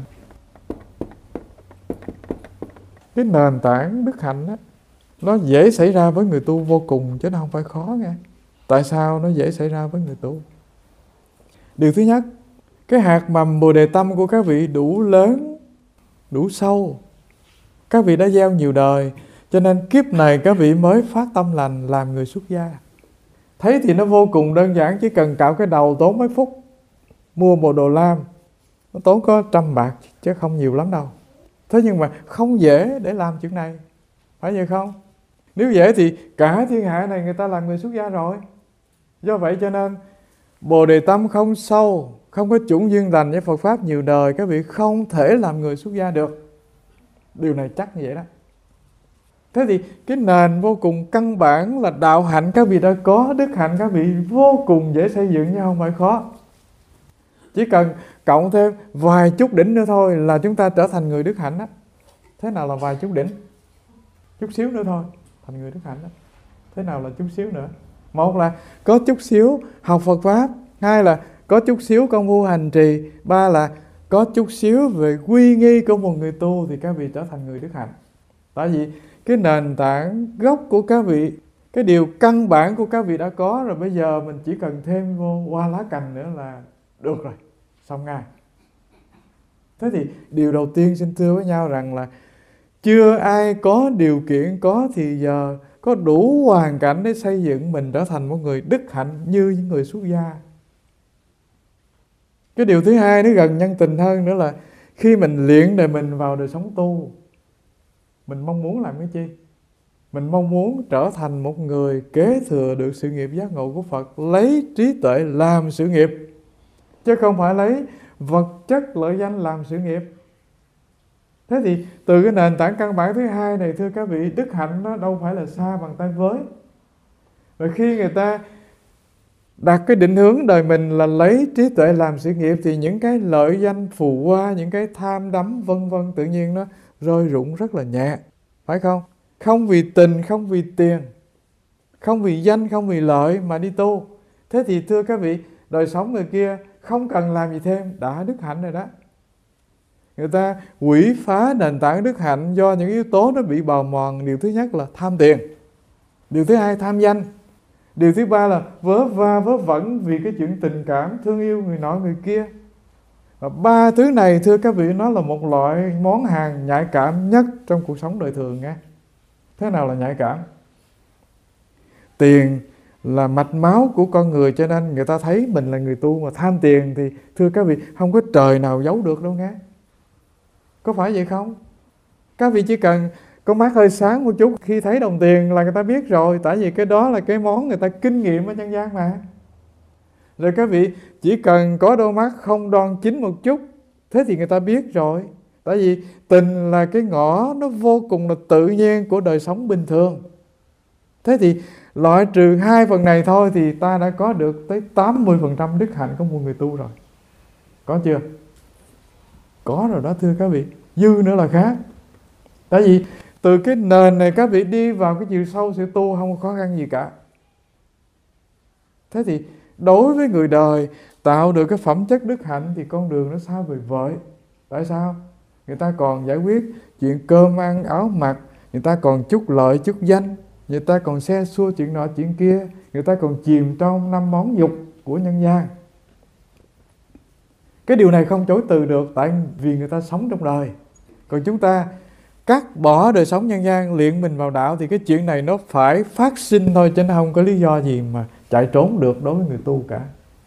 Cái nền tảng đức hạnh đó, nó dễ xảy ra với người tu vô cùng, chứ nó không phải khó nghe. Tại sao nó dễ xảy ra với người tu? Điều thứ nhất, cái hạt mầm Bồ Đề tâm của các vị đủ lớn, đủ sâu. Các vị đã gieo nhiều đời, cho nên kiếp này các vị mới phát tâm lành làm người xuất gia. Thấy thì nó vô cùng đơn giản, chỉ cần cạo cái đầu tốn mấy phút, mua bộ đồ lam, nó tốn có 100 bạc chứ không nhiều lắm đâu. Thế nhưng mà không dễ để làm chuyện này, phải vậy không? Nếu dễ thì cả thiên hạ này người ta làm người xuất gia rồi. Do vậy cho nên Bồ Đề tâm không sâu, không có chủng duyên lành với Phật Pháp nhiều đời, các vị không thể làm người xuất gia được. Điều này chắc như vậy đó. Thế thì cái nền vô cùng căn bản là đạo hạnh các vị đã có, đức hạnh các vị vô cùng dễ xây dựng chứ không phải khó. Chỉ cần cộng thêm vài chút đỉnh nữa thôi là chúng ta trở thành người đức hạnh đó. Thế nào là vài chút đỉnh? Chút xíu nữa thôi thành người đức hạnh đó. Thế nào là chút xíu nữa? Một là có chút xíu học Phật Pháp, hai là có chút xíu công phu hành trì, ba là có chút xíu về quy nghi của một người tu thì các vị trở thành người đức hạnh. Tại vì cái nền tảng gốc của các vị, cái điều căn bản của các vị đã có rồi, bây giờ mình chỉ cần thêm vô hoa lá cành nữa là được rồi, xong ngay. Thế thì điều đầu tiên xin thưa với nhau rằng là chưa ai có điều kiện, có thì giờ, có đủ hoàn cảnh để xây dựng mình trở thành một người đức hạnh như những người xuất gia. Cái điều thứ hai nó gần nhân tình hơn nữa là khi mình luyện đời mình vào đời sống tu, mình mong muốn làm cái chi? Mình mong muốn trở thành một người kế thừa được sự nghiệp giác ngộ của Phật, lấy trí tuệ làm sự nghiệp, chứ không phải lấy vật chất lợi danh làm sự nghiệp. Thế thì từ cái nền tảng căn bản thứ hai này, thưa các vị, đức hạnh nó đâu phải là xa bằng tay với. Và khi người ta đặt cái định hướng đời mình là lấy trí tuệ làm sự nghiệp thì những cái lợi danh phù hoa, những cái tham đắm vân vân tự nhiên nó rơi rụng rất là nhẹ, phải không? Không vì tình, không vì tiền, không vì danh, không vì lợi mà đi tu. Thế thì thưa các vị, đời sống người kia không cần làm gì thêm, đã đức hạnh rồi đó. Người ta quỷ phá nền tảng đức hạnh do những yếu tố nó bị bào mòn. Điều thứ nhất là tham tiền, điều thứ hai tham danh, điều thứ ba là vớ va vớ vẩn vì cái chuyện tình cảm, thương yêu người nọ người kia. Và ba thứ này thưa các vị, nó là một loại món hàng nhạy cảm nhất trong cuộc sống đời thường nghe. Thế nào là nhạy cảm? Tiền là mạch máu của con người, cho nên người ta thấy mình là người tu mà tham tiền thì thưa các vị, không có trời nào giấu được đâu nghe. Có phải vậy không? Các vị chỉ cần Có mắt hơi sáng một chút, khi thấy đồng tiền là người ta biết rồi, tại vì cái đó là cái món người ta kinh nghiệm ở nhân gian mà. Rồi các vị chỉ cần có đôi mắt không đoan chính một chút, thế thì người ta biết rồi. Tại vì tình là cái ngõ nó vô cùng là tự nhiên của đời sống bình thường. Thế thì loại trừ hai phần này thôi thì ta đã có được tới 80% đức hạnh của một người tu rồi. Có chưa? Có rồi đó thưa các vị. Dư nữa là khác. Tại vì từ cái nền này các vị đi vào cái chiều sâu sự tu không có khó khăn gì cả. Thế thì đối với người đời tạo được cái phẩm chất đức hạnh thì con đường nó xa vời vợi. Tại sao? Người ta còn giải quyết chuyện cơm ăn áo mặc, người ta còn chút lợi chút danh, người ta còn xe xua chuyện nọ chuyện kia, người ta còn chìm trong 5 món dục của nhân gian. Cái điều này không chối từ được, tại vì người ta sống trong đời. Còn chúng ta cắt bỏ đời sống nhân gian, luyện mình vào đạo thì cái chuyện này nó phải phát sinh thôi, chứ nó không có lý do gì mà chạy trốn được đối với người tu cả.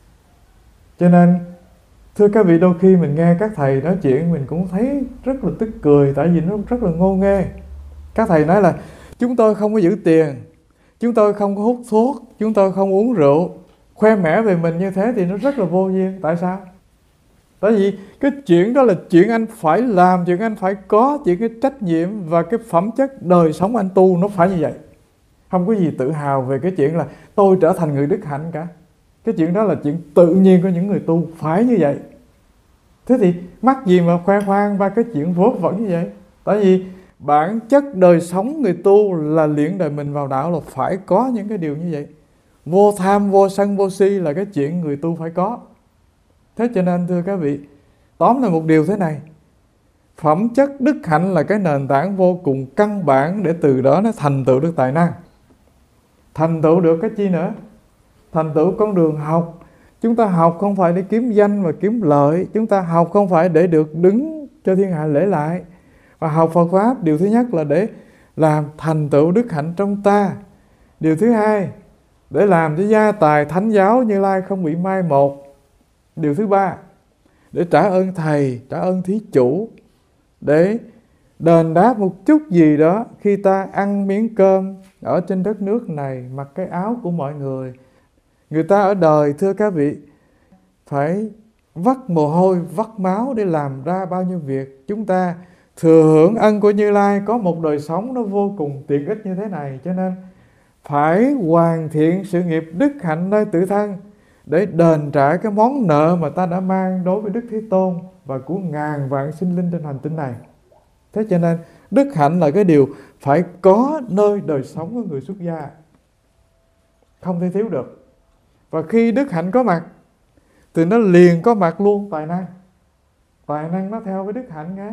Cho nên thưa các vị, đôi khi mình nghe các thầy nói chuyện mình cũng thấy rất là tức cười, tại vì nó rất là ngô nghê. Các thầy nói là chúng tôi không có giữ tiền, chúng tôi không có hút thuốc, chúng tôi không uống rượu. Khoe mẽ về mình như thế thì nó rất là vô duyên. Tại sao? Tại vì cái chuyện đó là chuyện anh phải làm, chuyện anh phải có, chuyện cái trách nhiệm và cái phẩm chất đời sống anh tu nó phải như vậy. Không có gì tự hào về cái chuyện là tôi trở thành người đức hạnh cả. Cái chuyện đó là chuyện tự nhiên của những người tu, phải như vậy. Thế thì mắc gì mà khoe khoang ba cái chuyện vớ vẩn như vậy? Tại vì bản chất đời sống người tu là luyện đời mình vào đạo là phải có những cái điều như vậy. Vô tham, vô sân, vô si là cái chuyện người tu phải có. Thế cho nên thưa các vị, tóm lại một điều thế này: phẩm chất đức hạnh là cái nền tảng vô cùng căn bản để từ đó nó thành tựu được tài năng. Thành tựu được cái chi nữa? Thành tựu con đường học. Chúng ta học không phải để kiếm danh và kiếm lợi. Chúng ta học không phải để được đứng cho thiên hạ lễ lại. Và học Phật Pháp, điều thứ nhất là để làm thành tựu đức hạnh trong ta. Điều thứ hai, để làm cho gia tài thánh giáo Như Lai không bị mai một. Điều thứ ba, để trả ơn thầy, trả ơn thí chủ, để đền đáp một chút gì đó khi ta ăn miếng cơm ở trên đất nước này, mặc cái áo của mọi người. Người ta ở đời thưa các vị phải vắt mồ hôi, vắt máu để làm ra bao nhiêu việc. Chúng ta thừa hưởng ân của Như Lai, có một đời sống nó vô cùng tiện ích như thế này. Cho nên phải hoàn thiện sự nghiệp đức hạnh nơi tự thân để đền trả cái món nợ mà ta đã mang đối với Đức Thế Tôn và của ngàn vạn sinh linh trên hành tinh này. Thế cho nên đức hạnh là cái điều phải có nơi đời sống của người xuất gia, không thể thiếu được. Và khi đức hạnh có mặt thì nó liền có mặt luôn tài năng. Tài năng nó theo với đức hạnh nghe.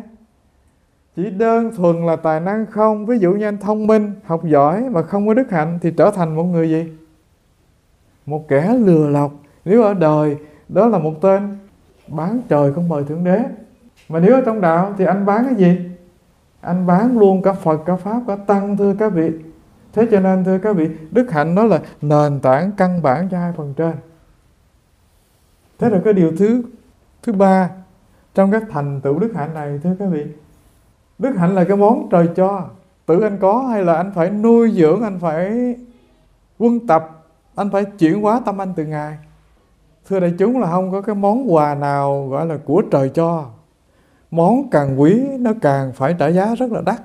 Chỉ đơn thuần là tài năng không, ví dụ như anh thông minh, học giỏi mà không có đức hạnh thì trở thành một người gì? Một kẻ lừa lọc. Nếu ở đời đó là một tên bán trời không mời Thượng Đế. Mà nếu ở trong đạo thì anh bán cái gì? Anh bán luôn cả Phật, cả Pháp, cả Tăng thưa các vị. Thế cho nên thưa các vị, đức hạnh đó là nền tảng căn bản cho hai phần trên. Thế rồi cái điều thứ ba trong các thành tựu đức hạnh này thưa các vị, đức hạnh là cái món trời cho. Tự anh có hay là anh phải nuôi dưỡng, anh phải quân tập, anh phải chuyển hóa tâm anh từ ngày. Thưa đại chúng là không có cái món quà nào gọi là của trời cho. Món càng quý nó càng phải trả giá rất là đắt.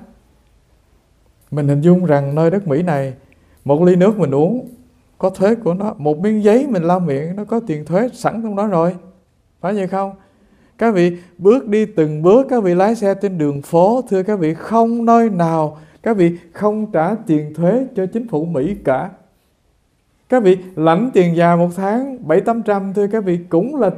Mình hình dung rằng nơi đất Mỹ này, một ly nước mình uống có thuế của nó, một miếng giấy mình lau miệng nó có tiền thuế sẵn trong đó rồi. Phải vậy không? Các vị bước đi từng bước, các vị lái xe trên đường phố, thưa các vị, không nơi nào các vị không trả tiền thuế cho chính phủ Mỹ cả. Các vị lãnh tiền già một tháng 700-800, thưa các vị, cũng là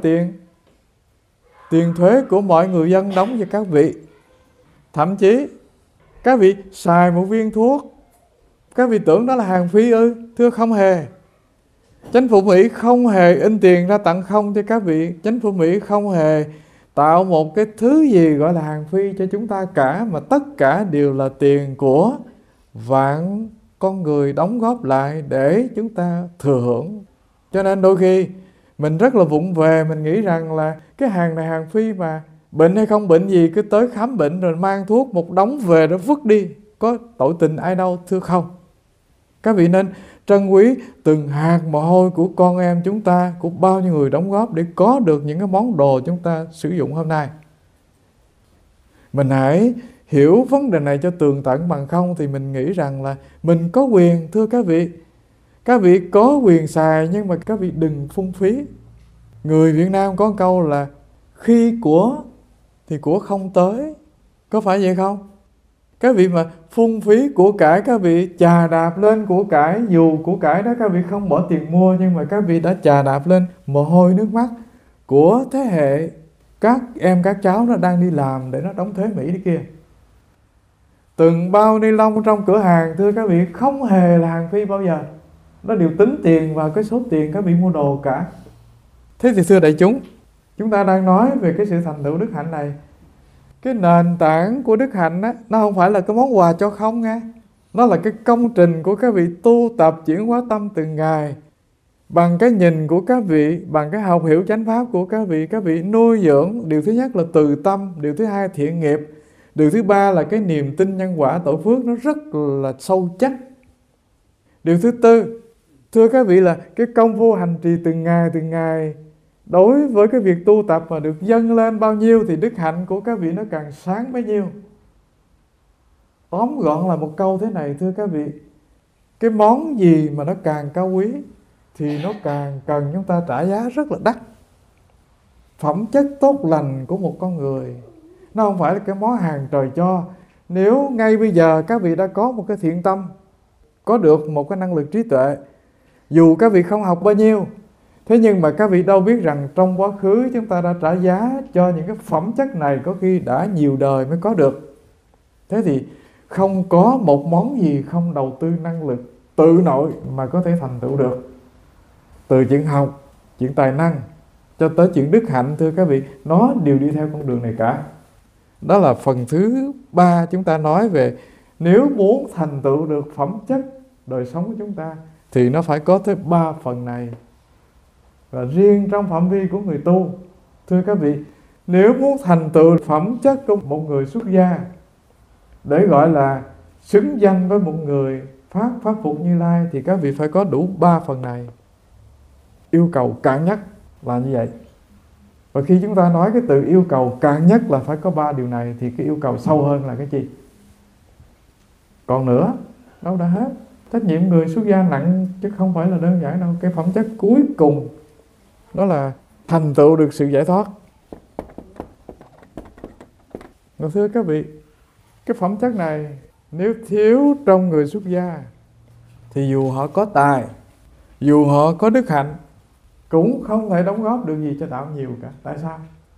tiền thuế của mọi người dân đóng cho các vị. Thậm chí các vị xài một viên thuốc, các vị tưởng đó là hàng phi ư? Thưa không hề. Chính phủ Mỹ không hề in tiền ra tặng không cho các vị. Chính phủ Mỹ không hề tạo một cái thứ gì gọi là hàng phi cho chúng ta cả, mà tất cả đều là tiền của vạn con người đóng góp lại để chúng ta thừa hưởng. Cho nên đôi khi mình rất là vụng về, mình nghĩ rằng là cái hàng này hàng phi mà, bệnh hay không bệnh gì cứ tới khám bệnh rồi mang thuốc một đống về đó vứt đi. có tội tình ai đâu, thưa không. Các vị nên trân quý từng hạt mồ hôi của con em chúng ta, của bao nhiêu người đóng góp để có được những cái món đồ chúng ta sử dụng hôm nay. Mình hãy hiểu vấn đề này cho tường tận, bằng không thì mình nghĩ rằng là mình có quyền. Thưa các vị, các vị có quyền xài, nhưng mà các vị đừng phung phí. Người Việt Nam có câu là khi của thì của không tới. Có phải vậy không? Các vị mà phung phí của cải, các vị chà đạp lên của cải, dù của cải đó các vị không bỏ tiền mua, nhưng mà các vị đã chà đạp lên mồ hôi nước mắt của thế hệ các em các cháu nó đang đi làm để nó đóng thuế Mỹ đi kia. Từng bao ni lông trong cửa hàng, thưa các vị, không hề là hàng phi bao giờ. Nó đều tính tiền vào cái số tiền các vị mua đồ cả. Thế thì thưa đại chúng, chúng ta đang nói về cái sự thành tựu đức hạnh này. Cái nền tảng của đức hạnh á, nó không phải là cái món quà cho không nha. Nó là cái công trình của các vị tu tập chuyển hóa tâm từng ngày. Bằng cái nhìn của các vị, bằng cái học hiểu chánh pháp của các vị nuôi dưỡng. Điều thứ nhất là từ tâm, điều thứ hai thiện nghiệp, điều thứ ba là cái niềm tin nhân quả tội phước nó rất là sâu chắc. Điều thứ tư, thưa các vị, là cái công phu hành trì từng ngày. Đối với cái việc tu tập mà được dâng lên bao nhiêu thì đức hạnh của các vị nó càng sáng bấy nhiêu. Tóm gọn là một câu thế này, thưa các vị, cái món gì mà nó càng cao quý thì nó càng cần chúng ta trả giá rất là đắt. Phẩm chất tốt lành của một con người nó không phải là cái món hàng trời cho. Nếu ngay bây giờ các vị đã có một cái thiện tâm, có được một cái năng lực trí tuệ, dù các vị không học bao nhiêu, thế nhưng mà các vị đâu biết rằng trong quá khứ chúng ta đã trả giá cho những cái phẩm chất này, có khi đã nhiều đời mới có được. Thế thì không có một món gì không đầu tư năng lực tự nội mà có thể thành tựu được. Từ chuyện học, chuyện tài năng cho tới chuyện đức hạnh, thưa các vị, nó đều đi theo con đường này cả. Đó là phần thứ ba, chúng ta nói về nếu muốn thành tựu được phẩm chất đời sống của chúng ta thì nó phải có tới 3 phần này. Và riêng trong phạm vi của người tu, thưa các vị, nếu muốn thành tựu phẩm chất của một người xuất gia để gọi là xứng danh với một người phát pháp phục Như Lai thì các vị phải có đủ 3 phần này. Yêu cầu cạn nhất là như vậy. Và khi chúng ta nói cái từ yêu cầu cạn nhất là phải có 3 điều này thì cái yêu cầu sâu hơn là cái gì? Còn nữa, đâu đã hết. Trách nhiệm người xuất gia nặng chứ không phải là đơn giản đâu. Cái phẩm chất cuối cùng đó là thành tựu được sự giải thoát. Và thưa các vị, cái phẩm chất này nếu thiếu trong người xuất gia thì dù họ có tài, dù họ có đức hạnh, cũng không thể đóng góp được gì cho đạo nhiều cả. Tại sao?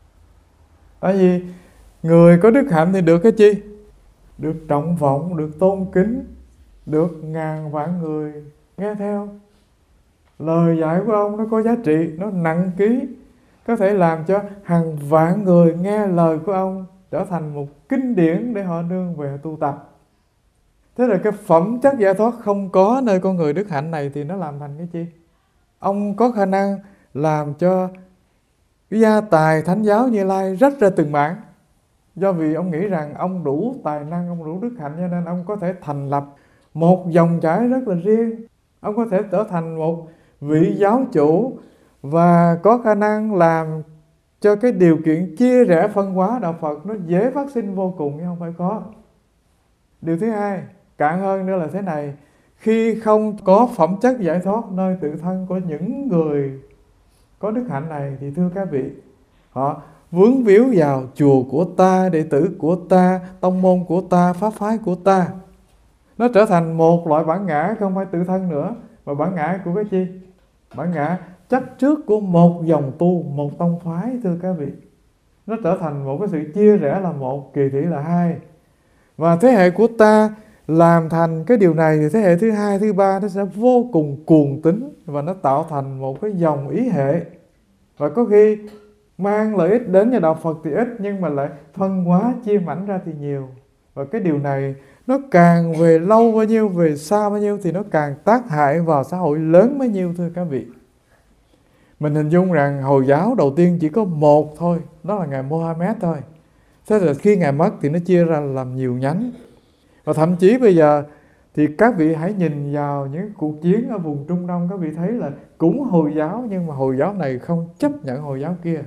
Tại vì người có đức hạnh thì được cái chi? Được trọng vọng, được tôn kính, được ngàn vạn người nghe theo. Lời dạy của ông nó có giá trị, nó nặng ký, có thể làm cho hàng vạn người nghe lời của ông trở thành một kinh điển để họ nương về tu tập. Thế là cái phẩm chất giải thoát không có nơi con người đức hạnh này thì nó làm thành cái chi? Ông có khả năng làm cho cái gia tài Thánh giáo Như Lai rách ra từng mảng. Do vì ông nghĩ rằng ông đủ tài năng, ông đủ đức hạnh, cho nên ông có thể thành lập một dòng chảy rất là riêng. Ông có thể trở thành một vị giáo chủ và có khả năng làm cho cái điều kiện chia rẽ phân hóa đạo Phật nó dễ phát sinh vô cùng, nhưng không phải có. Điều thứ hai, cạn hơn nữa là thế này: khi không có phẩm chất giải thoát nơi tự thân của những người có đức hạnh này thì thưa các vị, họ vướng víu vào chùa của ta, đệ tử của ta, tông môn của ta, pháp phái của ta. Nó trở thành một loại bản ngã không phải tự thân nữa, mà bản ngã của cái chi? Bản ngã chấp trước của một dòng tu, một tông phái, thưa các vị. Nó trở thành một cái sự chia rẽ là một, kỳ thị là hai. Và thế hệ của ta làm thành cái điều này thì thế hệ thứ hai, thứ ba nó sẽ vô cùng cuồng tín và nó tạo thành một cái dòng ý hệ. Và có khi mang lợi ích đến cho đạo Phật thì ít, nhưng mà lại phân hóa chia mảnh ra thì nhiều. Và cái điều này nó càng về lâu bao nhiêu, về xa bao nhiêu thì nó càng tác hại vào xã hội lớn bấy nhiêu, thưa các vị. Mình hình dung rằng Hồi giáo đầu tiên chỉ có một thôi, đó là Ngài Mohammed thôi. Thế là khi Ngài mất thì nó chia ra làm nhiều nhánh. Và thậm chí bây giờ thì các vị hãy nhìn vào những cuộc chiến ở vùng Trung Đông, các vị thấy là cũng Hồi giáo, nhưng mà Hồi giáo này không chấp nhận Hồi giáo kia.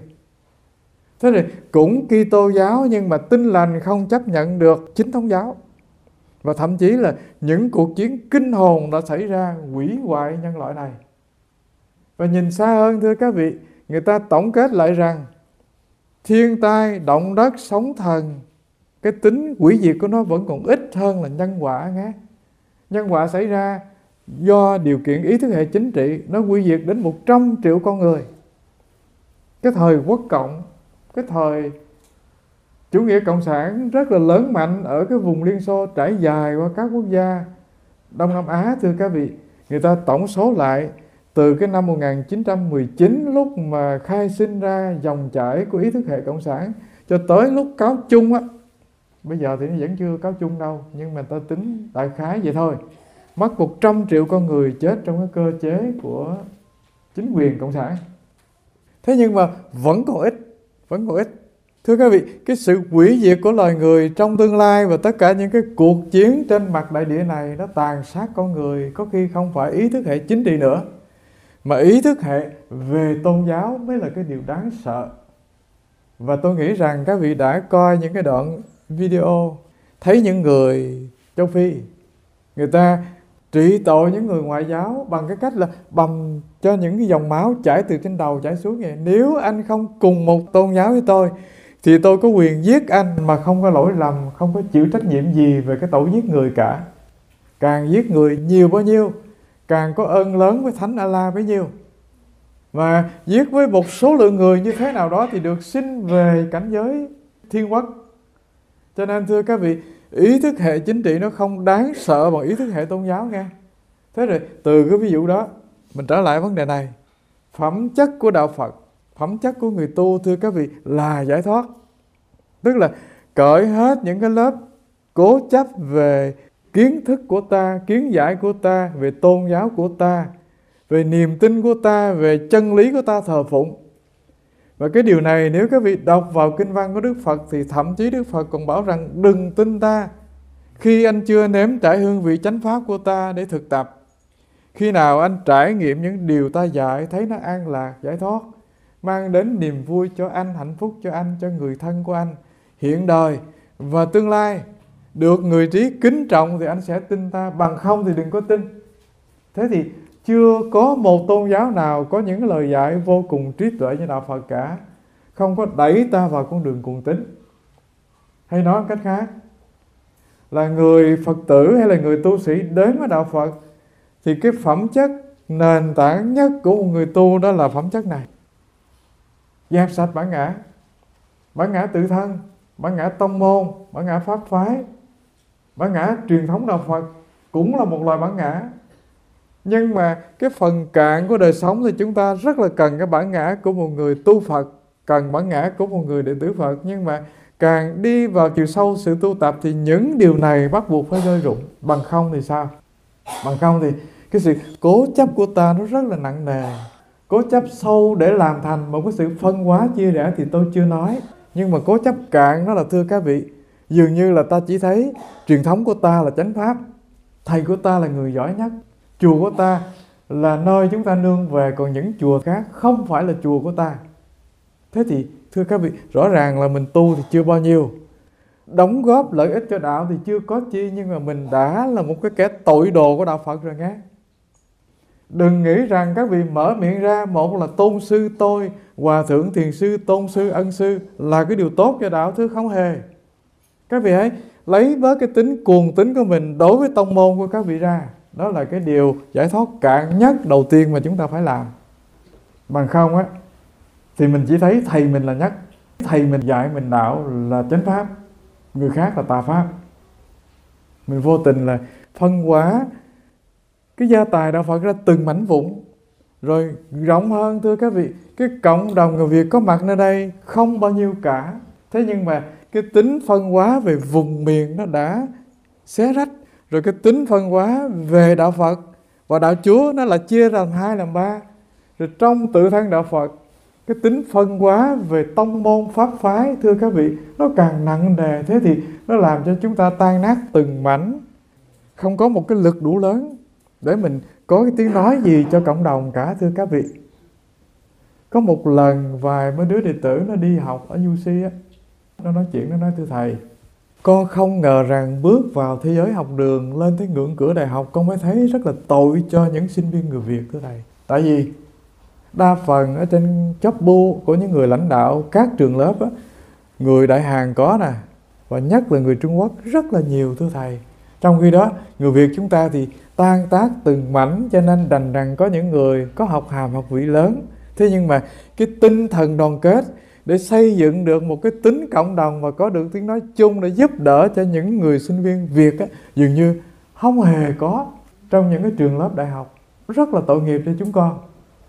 Thế thì cũng Kitô giáo nhưng mà Tin Lành không chấp nhận được Chính thống giáo. Và thậm chí là những cuộc chiến kinh hồn đã xảy ra hủy hoại nhân loại này. Và nhìn xa hơn thưa các vị, người ta tổng kết lại rằng thiên tai, động đất, sóng thần, cái tính hủy diệt của nó vẫn còn ít hơn là nhân quả nghe. Nhân quả xảy ra do điều kiện ý thức hệ chính trị, nó hủy diệt đến 100 triệu con người. Cái thời quốc cộng, cái thời chủ nghĩa cộng sản rất là lớn mạnh ở cái vùng Liên Xô trải dài qua các quốc gia Đông Nam Á thưa các vị. Người ta tổng số lại từ cái năm 1919 lúc mà khai sinh ra dòng chảy của ý thức hệ cộng sản cho tới lúc cáo chung á. Bây giờ thì nó vẫn chưa cáo chung đâu, nhưng mà ta tính đại khái vậy thôi. Mất 100 triệu con người chết trong cái cơ chế của chính quyền cộng sản. Thế nhưng mà vẫn còn ít. Thưa các vị, cái sự hủy diệt của loài người trong tương lai và tất cả những cái cuộc chiến trên mặt đại địa này nó tàn sát con người, có khi không phải ý thức hệ chính trị nữa, mà ý thức hệ về tôn giáo mới là cái điều đáng sợ. Và tôi nghĩ rằng các vị đã coi những cái đoạn video thấy những người châu Phi, người ta trị tội những người ngoại giáo bằng cái cách là bầm cho những cái dòng máu chảy từ trên đầu chảy xuống vậy. Nếu anh không cùng một tôn giáo với tôi thì tôi có quyền giết anh mà không có lỗi lầm, không có chịu trách nhiệm gì về cái tội giết người cả. Càng giết người nhiều bao nhiêu, càng có ơn lớn với Thánh Allah bấy nhiêu. Và giết với một số lượng người như thế nào đó thì được sinh về cảnh giới thiên quốc. Cho nên thưa các vị, ý thức hệ chính trị nó không đáng sợ bằng ý thức hệ tôn giáo nghe. Thế rồi từ cái ví dụ đó mình trở lại vấn đề này. Phẩm chất của đạo Phật, phẩm chất của người tu thưa các vị là giải thoát. Tức là cởi hết những cái lớp cố chấp về kiến thức của ta, kiến giải của ta, về tôn giáo của ta, về niềm tin của ta, về chân lý của ta thờ phụng. Và cái điều này nếu các vị đọc vào kinh văn của Đức Phật thì thậm chí Đức Phật còn bảo rằng đừng tin ta khi anh chưa nếm trải hương vị chánh pháp của ta để thực tập. Khi nào anh trải nghiệm những điều ta dạy, thấy nó an lạc, giải thoát, mang đến niềm vui cho anh, hạnh phúc cho anh, cho người thân của anh, hiện đời và tương lai, được người trí kính trọng thì anh sẽ tin ta, bằng không thì đừng có tin. Thế thì chưa có một tôn giáo nào có những lời dạy vô cùng trí tuệ như đạo Phật cả, không có đẩy ta vào con đường cuồng tín. Hay nói cách khác là người Phật tử hay là người tu sĩ đến với đạo Phật thì cái phẩm chất nền tảng nhất của một người tu đó là phẩm chất này: dẹp sạch bản ngã tự thân, bản ngã tông môn, bản ngã pháp phái. Bản ngã truyền thống đạo Phật cũng là một loại bản ngã, nhưng mà cái phần cạn của đời sống thì chúng ta rất là cần cái bản ngã của một người tu Phật, cần bản ngã của một người đệ tử Phật. Nhưng mà càng đi vào chiều sâu sự tu tập thì những điều này bắt buộc phải rơi rụng. Bằng không thì sao? Bằng không thì cái sự cố chấp của ta nó rất là nặng nề. Cố chấp sâu để làm thành một cái sự phân hóa chia rẽ thì tôi chưa nói. Nhưng mà cố chấp cạn đó là, thưa các vị, dường như là ta chỉ thấy truyền thống của ta là chánh pháp, thầy của ta là người giỏi nhất, chùa của ta là nơi chúng ta nương về, còn những chùa khác không phải là chùa của ta. Thế thì thưa các vị, rõ ràng là mình tu thì chưa bao nhiêu, đóng góp lợi ích cho đạo thì chưa có chi, nhưng mà mình đã là một cái kẻ tội đồ của đạo Phật rồi nghe. Đừng nghĩ rằng các vị mở miệng ra, một là tôn sư tôi, hòa thượng thiền sư, tôn sư ân sư là cái điều tốt cho đạo, thứ không hề. Các vị hãy lấy bớt cái tính cuồng tín của mình đối với tông môn của các vị ra. Đó là cái điều giải thoát cạn nhất đầu tiên mà chúng ta phải làm. Bằng không á thì mình chỉ thấy thầy mình là nhất, thầy mình dạy mình đạo là chánh pháp, người khác là tà pháp. Mình vô tình là phân hóa cái gia tài đạo Phật ra từng mảnh vụn. Rồi rộng hơn thưa các vị, cái cộng đồng người Việt có mặt nơi đây không bao nhiêu cả. Thế nhưng mà cái tính phân hóa về vùng miền nó đã xé rách. Rồi cái tính phân hóa về đạo Phật và đạo Chúa nó là chia làm hai làm ba. Rồi trong tự thân đạo Phật cái tính phân hóa về tông môn pháp phái, thưa các vị, nó càng nặng nề. Thế thì nó làm cho chúng ta tan nát từng mảnh, không có một cái lực đủ lớn để mình có cái tiếng nói gì cho cộng đồng cả, thưa các vị. Có một lần vài mấy đứa đệ tử nó đi học ở UC á, nó nói chuyện, nó nói: thưa thầy, con không ngờ rằng bước vào thế giới học đường, lên tới ngưỡng cửa đại học, con mới thấy rất là tội cho những sinh viên người Việt, thưa thầy. Tại vì đa phần ở trên chóp bu của những người lãnh đạo các trường lớp á, người Đại Hàn có nè, và nhất là người Trung Quốc rất là nhiều, thưa thầy. Trong khi đó người Việt chúng ta thì tan tác từng mảnh, cho nên đành rằng có những người có học hàm học vị lớn. Thế nhưng mà cái tinh thần đoàn kết để xây dựng được một cái tính cộng đồng và có được tiếng nói chung để giúp đỡ cho những người sinh viên Việt á, dường như không hề có trong những cái trường lớp đại học. Rất là tội nghiệp cho chúng con.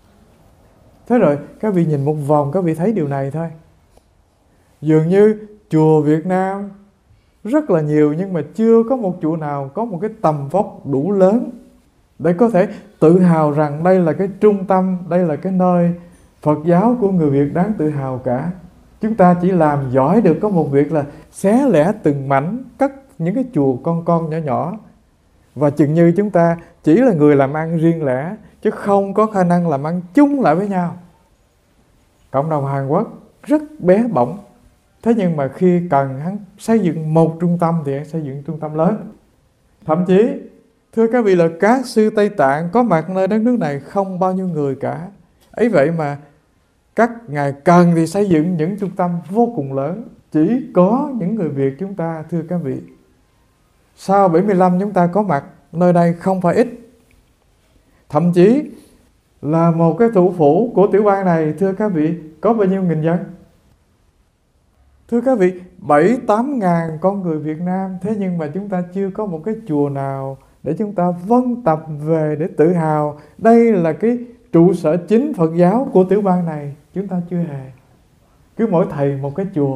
Thế rồi các vị nhìn một vòng, các vị thấy điều này thôi. Dường như chùa Việt Nam rất là nhiều, nhưng mà chưa có một chùa nào có một cái tầm vóc đủ lớn để có thể tự hào rằng đây là cái trung tâm, đây là cái nơi Phật giáo của người Việt đáng tự hào cả. Chúng ta chỉ làm giỏi được có một việc là xé lẻ từng mảnh, cất những cái chùa con nhỏ nhỏ. Và chừng như chúng ta chỉ là người làm ăn riêng lẻ, chứ không có khả năng làm ăn chung lại với nhau. Cộng đồng Hàn Quốc rất bé bỏng. Thế nhưng mà khi cần hắn xây dựng một trung tâm thì hắn xây dựng trung tâm lớn. Thậm chí, thưa các vị, là các sư Tây Tạng có mặt nơi đất nước này không bao nhiêu người cả. Ấy vậy mà các ngài cần thì xây dựng những trung tâm vô cùng lớn. Chỉ có những người Việt chúng ta, thưa các vị, sau 75 chúng ta có mặt nơi đây không phải ít. Thậm chí là một cái thủ phủ của tiểu bang này, thưa các vị, có bao nhiêu nghìn dân? Thưa các vị, 7-8 ngàn con người Việt Nam. Thế nhưng mà chúng ta chưa có một cái chùa nào để chúng ta vân tập về để tự hào đây là cái trụ sở chính Phật giáo của tiểu bang này. Chúng ta chưa hề. Cứ mỗi thầy một cái chùa.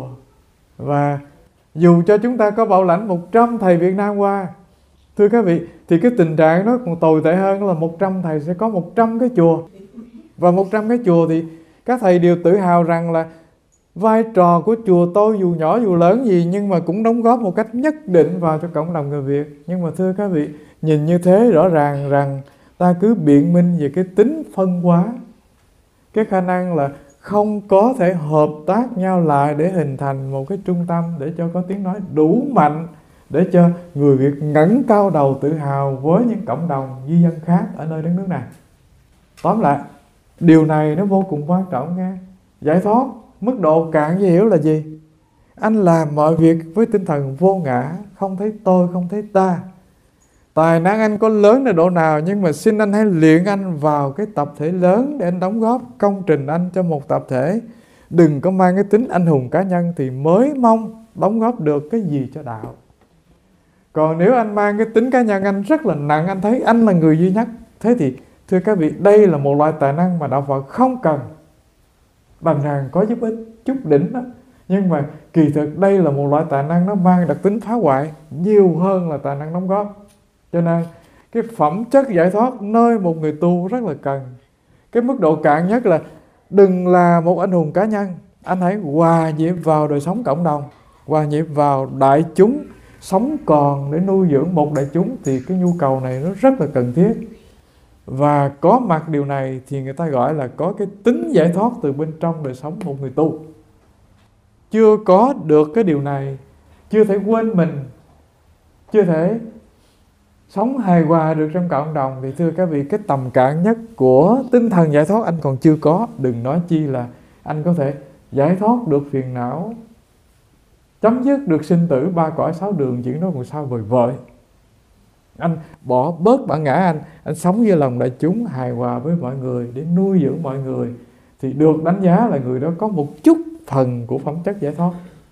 Và dù cho chúng ta có bảo lãnh 100 thầy Việt Nam qua, thưa các vị, thì cái tình trạng nó còn tồi tệ hơn là 100 thầy sẽ có 100 cái chùa. Và 100 cái chùa thì các thầy đều tự hào rằng là vai trò của chùa tôi dù nhỏ dù lớn gì nhưng mà cũng đóng góp một cách nhất định vào cho cộng đồng người Việt. Nhưng mà thưa các vị, nhìn như thế rõ ràng rằng ta cứ biện minh về cái tính phân hóa, cái khả năng là không có thể hợp tác nhau lại để hình thành một cái trung tâm để cho có tiếng nói đủ mạnh để cho người Việt ngẩng cao đầu tự hào với những cộng đồng di dân khác ở nơi đất nước này. Tóm lại, điều này nó vô cùng quan trọng nha. Giải thoát mức độ cạn dễ hiểu là gì? Anh làm mọi việc với tinh thần vô ngã, không thấy tôi, không thấy ta. Tài năng anh có lớn đến độ nào, nhưng mà xin anh hãy luyện anh vào cái tập thể lớn để anh đóng góp công trình anh cho một tập thể. Đừng có mang cái tính anh hùng cá nhân thì mới mong đóng góp được cái gì cho đạo. Còn nếu anh mang cái tính cá nhân anh rất là nặng, anh thấy anh là người duy nhất, thế thì thưa các vị, đây là một loại tài năng mà đạo Phật không cần. Đành rằng có giúp ích chút đỉnh đó, nhưng mà kỳ thực đây là một loại tài năng nó mang đặc tính phá hoại nhiều hơn là tài năng đóng góp. Cho nên cái phẩm chất giải thoát nơi một người tu rất là cần. Cái mức độ cạn nhất là đừng là một anh hùng cá nhân, anh hãy hòa nhịp vào đời sống cộng đồng, hòa nhịp vào đại chúng, sống còn để nuôi dưỡng một đại chúng. Thì cái nhu cầu này nó rất là cần thiết. Và có mặt điều này thì người ta gọi là có cái tính giải thoát từ bên trong đời sống một người tu. Chưa có được cái điều này, chưa thể quên mình, chưa thể sống hài hòa được trong cộng đồng, thì thưa các vị, cái tầm cạn nhất của tinh thần giải thoát anh còn chưa có. Đừng nói chi là anh có thể giải thoát được phiền não, chấm dứt được sinh tử 3 cõi 6 đường, chuyện đó còn sao vời vợi. Anh bỏ bớt bản ngã anh sống với lòng đại chúng, hài hòa với mọi người để nuôi dưỡng mọi người, thì được đánh giá là người đó có một chút phần của phẩm chất giải thoát.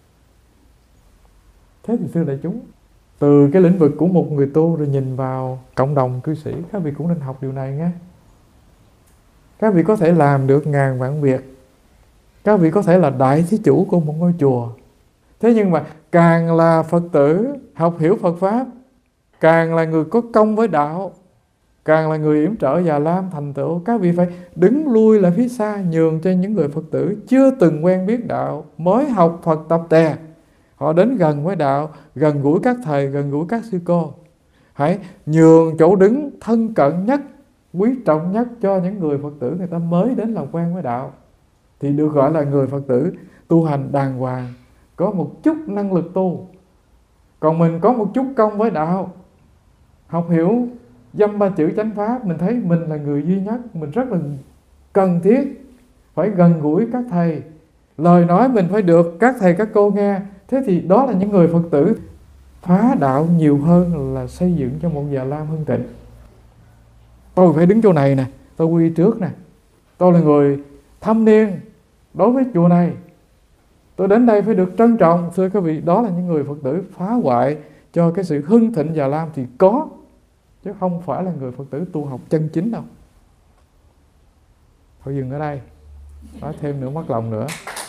Thế thì thưa đại chúng, từ cái lĩnh vực của một người tu rồi nhìn vào cộng đồng cư sĩ, các vị cũng nên học điều này nhé. Các vị có thể làm được ngàn vạn việc, các vị có thể là đại thí chủ của một ngôi chùa. Thế nhưng mà càng là Phật tử học hiểu Phật Pháp, càng là người có công với đạo, Càng là người yểm trợ Già Lam thành tựu, các vị phải đứng lui lại phía xa, nhường cho những người Phật tử chưa từng quen biết đạo, mới học Phật tập tè. Họ đến gần với đạo, gần gũi các thầy, gần gũi các sư cô. Hãy nhường chỗ đứng thân cận nhất, quý trọng nhất cho những người Phật tử người ta mới đến làm quen với đạo, thì được gọi là người Phật tử tu hành đàng hoàng, có một chút năng lực tu. Còn mình có một chút công với đạo, học hiểu dăm ba chữ chánh pháp, mình thấy mình là người duy nhất, mình rất là cần thiết phải gần gũi các thầy, lời nói mình phải được các thầy các cô nghe. Thế thì đó là những người Phật tử phá đạo nhiều hơn là xây dựng cho một Già Lam hưng thịnh. Tôi phải đứng chỗ này nè, tôi quy trước nè, tôi là người thâm niên đối với chùa này, tôi đến đây phải được trân trọng. Thưa các vị, đó là những người Phật tử phá hoại cho cái sự hưng thịnh Già Lam thì có, chứ không phải là người Phật tử tu học chân chính đâu. Thôi dừng ở đây, nói thêm nữa mất lòng nữa.